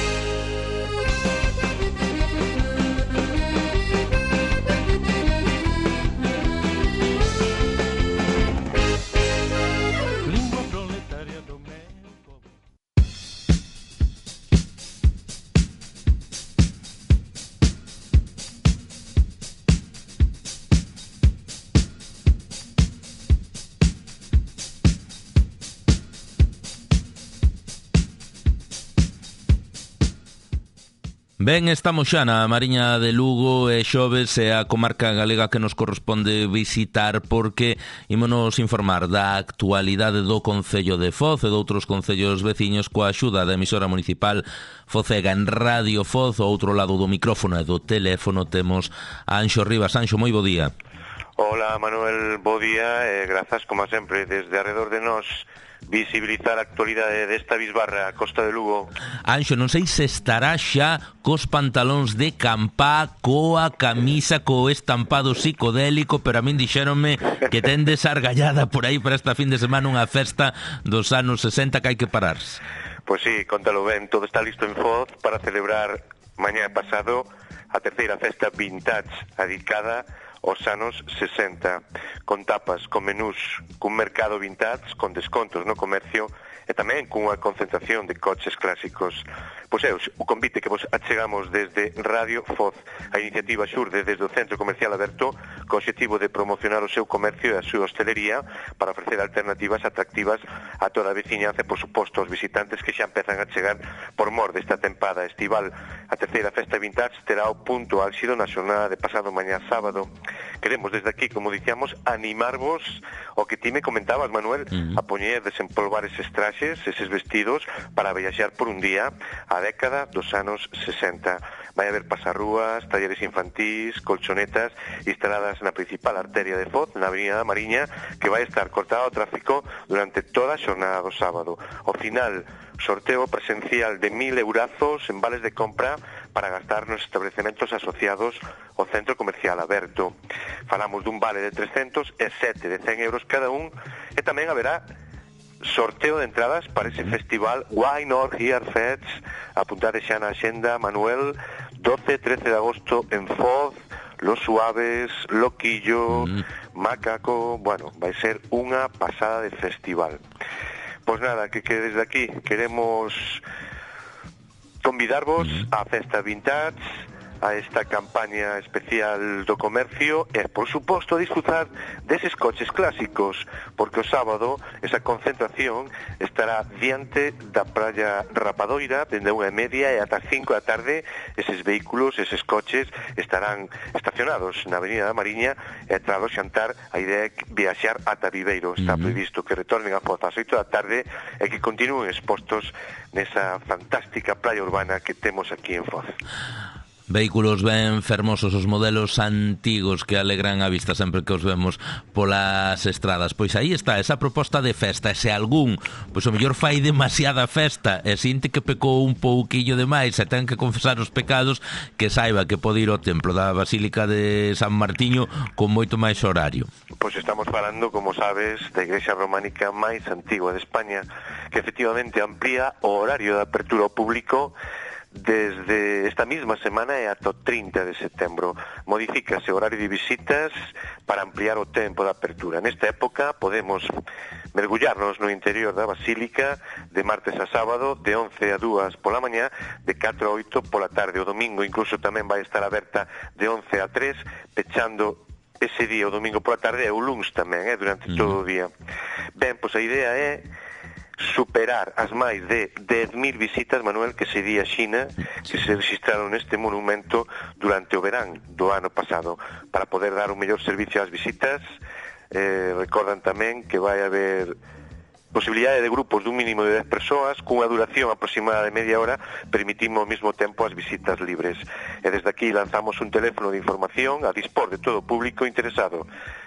Ben, estamos xa na Mariña de Lugo e xoves é a comarca galega que nos corresponde visitar porque ímonos informar da actualidade do Concello de Foz e de outros concellos veciños coa axuda da emisora municipal Focega en Radio Foz. Ao outro lado do micrófono e do teléfono temos a Anxo Rivas. Anxo, moi bo día. Hola Manuel, bo día e grazas como sempre desde Arredor de Nós visibilizar a actualidade desta bisbarra Costa de Lugo. Anxo, non sei se estará xa cos pantalóns de campá, coa camisa, co estampado psicodélico, pero a min dixéronme que ten desargallada por aí para esta fin de semana unha festa dos anos 60 que hai que pararse. Pois sí, contalo ben, todo está listo en Foz para celebrar mañá pasado a terceira festa vintage dedicada aos anos 60, con tapas, con menús, cun mercado vintage, con descontos no comercio e tamén cunha concentración de coches clásicos. Pois é, o convite que vos achegamos desde Radio Foz. A iniciativa xurde desde o Centro Comercial Aberto co obxectivo de promocionar o seu comercio e a súa hostelería para ofrecer alternativas atractivas a toda a veciñanza e, por suposto, aos visitantes que xa empezan a chegar por mor desta tempada estival. A terceira festa vintage terá o punto álxido na xornada de pasado mañá sábado. Queremos desde aquí, como dicíamos, animarvos o que ti me comentabas, Manuel, a poñer, desempolvar eses traxes, eses vestidos para viaxar por un día a década dos anos 60. Vai haber pasarrúas, talleres infantís, colchonetas instaladas na principal arteria de Foz, na Avenida da Mariña, que vai estar cortada ao tráfico durante toda a xornada do sábado. Ao final, sorteo presencial de 1.000 eurazos en vales de compra para gastar nos establecementos asociados ao Centro Comercial Aberto. Falamos dun vale de 300 e 7 de 100 euros cada un, e tamén haberá sorteo de entradas para ese festival Why Not Here Fest. Apuntade xa na axenda, Manuel, 12-13 de agosto en Foz, Los Suaves, Loquillo, Macaco. Bueno, vai ser unha pasada de festival. Pois nada, que desde aquí queremos convidarvos á festa vintage, a esta campaña especial do comercio e, por suposto, a disfrutar deses coches clásicos, porque o sábado esa concentración estará diante da praia Rapadoira dende 1:30 e ata 5 da tarde. Eses vehículos, eses coches estarán estacionados na Avenida da Mariña e tras o xantar a idea é viaxar ata Viveiro. Está previsto que retornen a Foz ás 8 da tarde e que continúen expostos nesa fantástica praia urbana que temos aquí en Foz. Vehículos ben fermosos, os modelos antigos que alegran a vista sempre que os vemos polas estradas. Pois aí está esa proposta de festa. E se algún, pois o mellor fai demasiada festa e sinte que pecou un pouquillo de máis e ten que confesar os pecados, que saiba que pode ir ao templo da Basílica de San Martiño con moito máis horario. Pois estamos falando, como sabes, da igrexa románica máis antigua de España, que efectivamente amplía o horario de apertura ao público desde esta misma semana e ata o 30 de setembro. Modifícase o horario de visitas para ampliar o tempo de apertura. Nesta época podemos mergullarnos no interior da Basílica de martes a sábado, de 11 a 2 pola mañá, de 4 a 8 pola tarde. O domingo incluso tamén vai estar aberta de 11 a 3, pechando ese día o domingo pola tarde e o luns tamén, durante todo o día. Ben, pois a idea é superar as máis de 10.000 visitas, Manuel, que se di a Xina, que se registraron neste monumento durante o verán do ano pasado, para poder dar un mellor servicio ás visitas. Recordan tamén que vai haber posibilidade de grupos dun mínimo de 10 persoas, cunha duración aproximada de media hora, permitimos ao mesmo tempo as visitas libres. E desde aquí lanzamos un teléfono de información a dispor de todo o público interesado: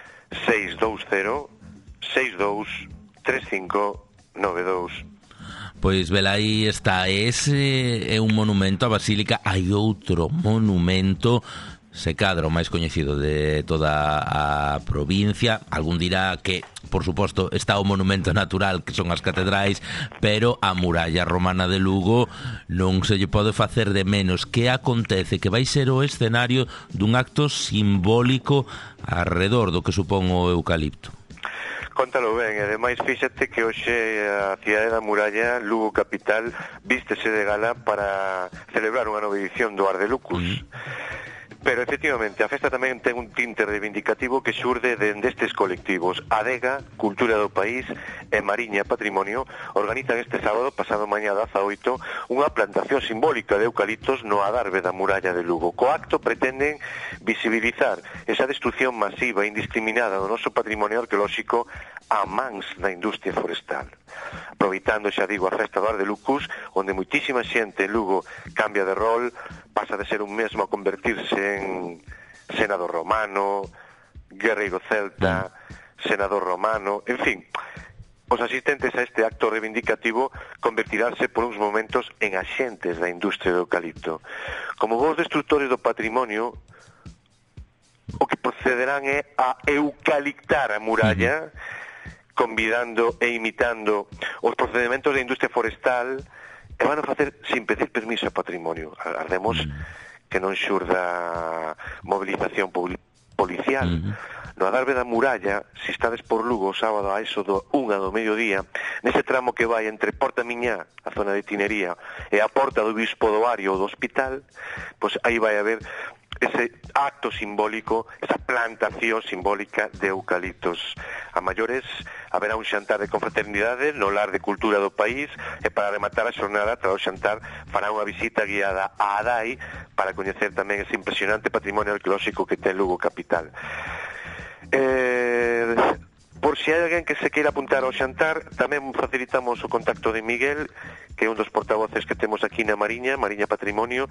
620-6235-92. Pois velaí está, ese é un monumento á Basílica. Hai outro monumento, se cadra o máis coñecido de toda a provincia. Algún dirá que, por suposto, está o monumento natural, que son as catedrais, pero a muralla romana de Lugo non se lle pode facer de menos. Que acontece? Que vai ser o escenario dun acto simbólico arredor do que supón o eucalipto. Contalo ben, e ademais fíxate que hoxe a cidade da muralla, Lugo capital, vístese de gala para celebrar unha nova edición do Ardelucus. Pero, efectivamente, a festa tamén ten un tinte reivindicativo que xurde destes colectivos. Adega, Cultura do País e Mariña Patrimonio organizan este sábado, pasado mañá 18, unha plantación simbólica de eucaliptos no adarve da muralla de Lugo. Co acto pretenden visibilizar esa destrucción masiva e indiscriminada do noso patrimonio arqueolóxico a mans da industria forestal. Aproveitando, xa digo, a festa do Ardelucus, onde moitísima xente en Lugo cambia de rol, pasa de ser un mesmo a convertirse en senador romano, guerreiro celta, senador romano, en fin, os asistentes a este acto reivindicativo convertiránse por uns momentos en axentes da industria do eucalipto. Como vos destructores do patrimonio, o que procederán é a eucaliptar a muralla, convidando e imitando os procedementos da industria forestal, e van a facer sin pedir permiso a patrimonio. Ardemos que non xurda movilización policial. No adarve da muralla, se estades por Lugo o sábado a eso do 1 do mediodía, nese tramo que vai entre Porta Miñá, a zona de Tinería, e a Porta do Bispo do Ario ou do Hospital, pois aí vai haber ese acto simbólico, esa plantación simbólica de eucaliptos. A maiores haberá un xantar de confraternidade no Lar de Cultura do País, e para rematar a xornada, tras o xantar, fará unha visita guiada a Adai para coñecer tamén ese impresionante patrimonio arqueolóxico que ten Lugo capital. Por si hai alguén que se queira apuntar ao xantar, tamén facilitamos o contacto de Miguel, que é un dos portavoces que temos aquí na Mariña Patrimonio,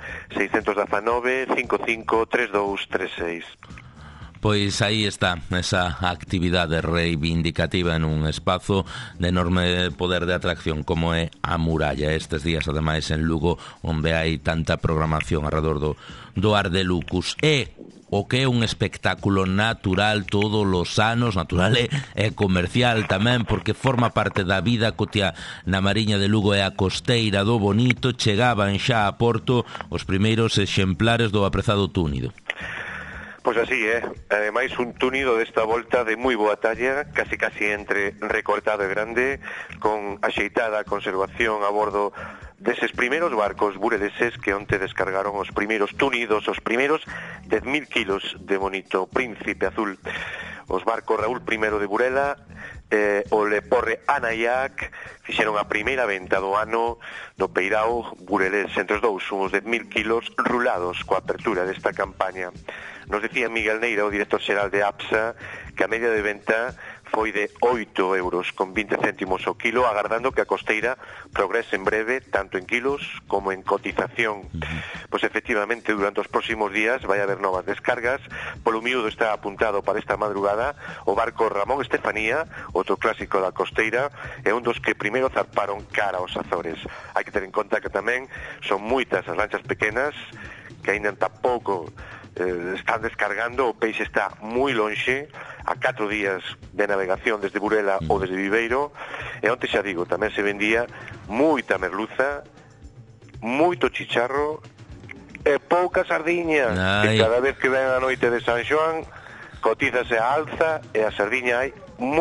619-55-3236. Pois aí está esa actividade reivindicativa en un espazo de enorme poder de atracción como é a muralla. Estes días, ademais, en Lugo, onde hai tanta programación alrededor do Ardelucus. E o que é un espectáculo natural todos os anos, natural e comercial tamén, porque forma parte da vida cotiá na Mariña de Lugo, e a costeira do Bonito. Chegaban xa a Porto os primeiros exemplares do aprezado túnido. Pois así, ademais un túnido desta volta de moi boa talla, casi entre recortado e grande, con axeitada conservación a bordo deses primeiros barcos bureleses que onte descargaron os primeiros túnidos, os primeiros 10.000 kilos de bonito Príncipe Azul. Os barcos Raúl I de Burela, o Leporre Anayac, fixeron a primeira venta do ano no Peirao burelés, entre os dous, uns 10.000 kilos rulados coa apertura desta campaña. Nos decía Miguel Neira, o director xeral de APSA, que a media de venta foi de 8 euros con 20 céntimos o kilo, agardando que a costeira progrese en breve, tanto en kilos como en cotización. Pois efectivamente, durante os próximos días vai haber novas descargas. Polo miúdo está apuntado para esta madrugada o barco Ramón Estefanía, outro clásico da costeira, e un dos que primeiro zarparon cara aos Azores. Hai que ter en conta que tamén son moitas as lanchas pequenas que ainda tampouco están descargando. O peixe está moi lonxe, a 4 días de navegación desde Burela ou desde Viveiro, e onte xa digo, tamén se vendía moita merluza, moito chicharro e pouca sardiña. E cada vez que ven a noite de San Xoán, cotízase a alza, e a sardiña hai moi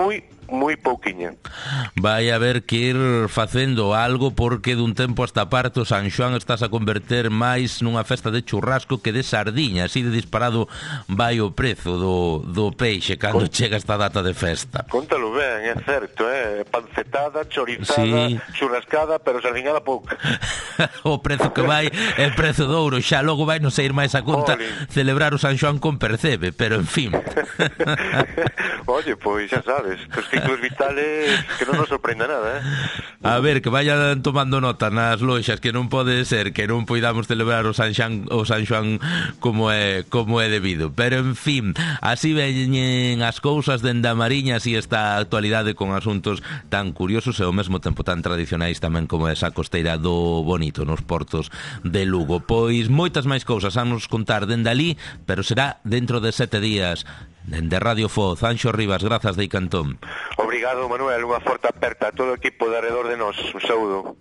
moi pouquiña. Vai haber que ir facendo algo porque dun tempo hasta parte o San Xoán estás a converter máis nunha festa de churrasco que de sardiña, así de disparado vai o prezo do peixe cando chega esta data de festa. Contalo ben, é certo, pancetada, chorizada, churrascada, pero sardiñada pouca. O prezo que vai é prezo de ouro, xa logo vai non sair máis a conta celebrar o San Xoán con percebe, pero en fin. Oye, pois xa sabes, os ciclos vitales que non nos sorprenda nada, A ver, que vayan tomando nota nas loxas, que non pode ser que non poidamos celebrar o San Xoán como é debido. Pero, en fin, así veñen as cousas dende a Mariña, así está a actualidade con asuntos tan curiosos e ao mesmo tempo tan tradicionais tamén como esa costeira do Bonito nos portos de Lugo. Pois moitas máis cousas a nos contar dende ali, pero será dentro de 7 días. Dende Radio Foz, Anxo Rivas, grazas de Icantón. Obrigado, Manuel, unha forte aperta a todo o equipo de Arredor de Nós. Un saúdo.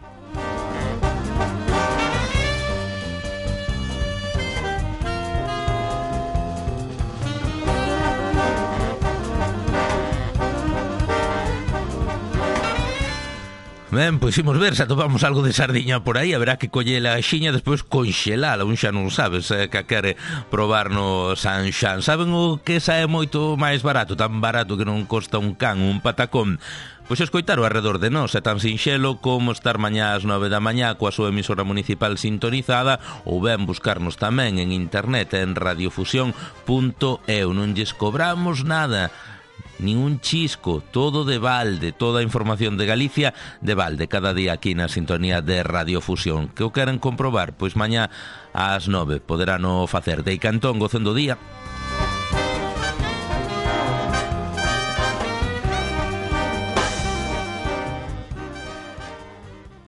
Ben, pois imos ver se atopamos algo de sardiña por aí. Haberá que collela a xiña, despois conxelala. Un xa non sabes que quere probar no San Xoán. Saben o que sae moito máis barato? Tan barato que non costa un can, un patacón. Pois escoitar o Arredor de Nós é tan sinxelo como estar mañá ás 9 da mañá coa súa emisora municipal sintonizada, ou ben buscarnos tamén en internet en radiofusión.eu. Non lles cobramos nada, nin un chisco, todo de balde, toda a información de Galicia de balde, cada día aquí na sintonía de Radiofusión. Que o queren comprobar? Pois mañá ás 9 poderano facer. De Icantón, gocendo día.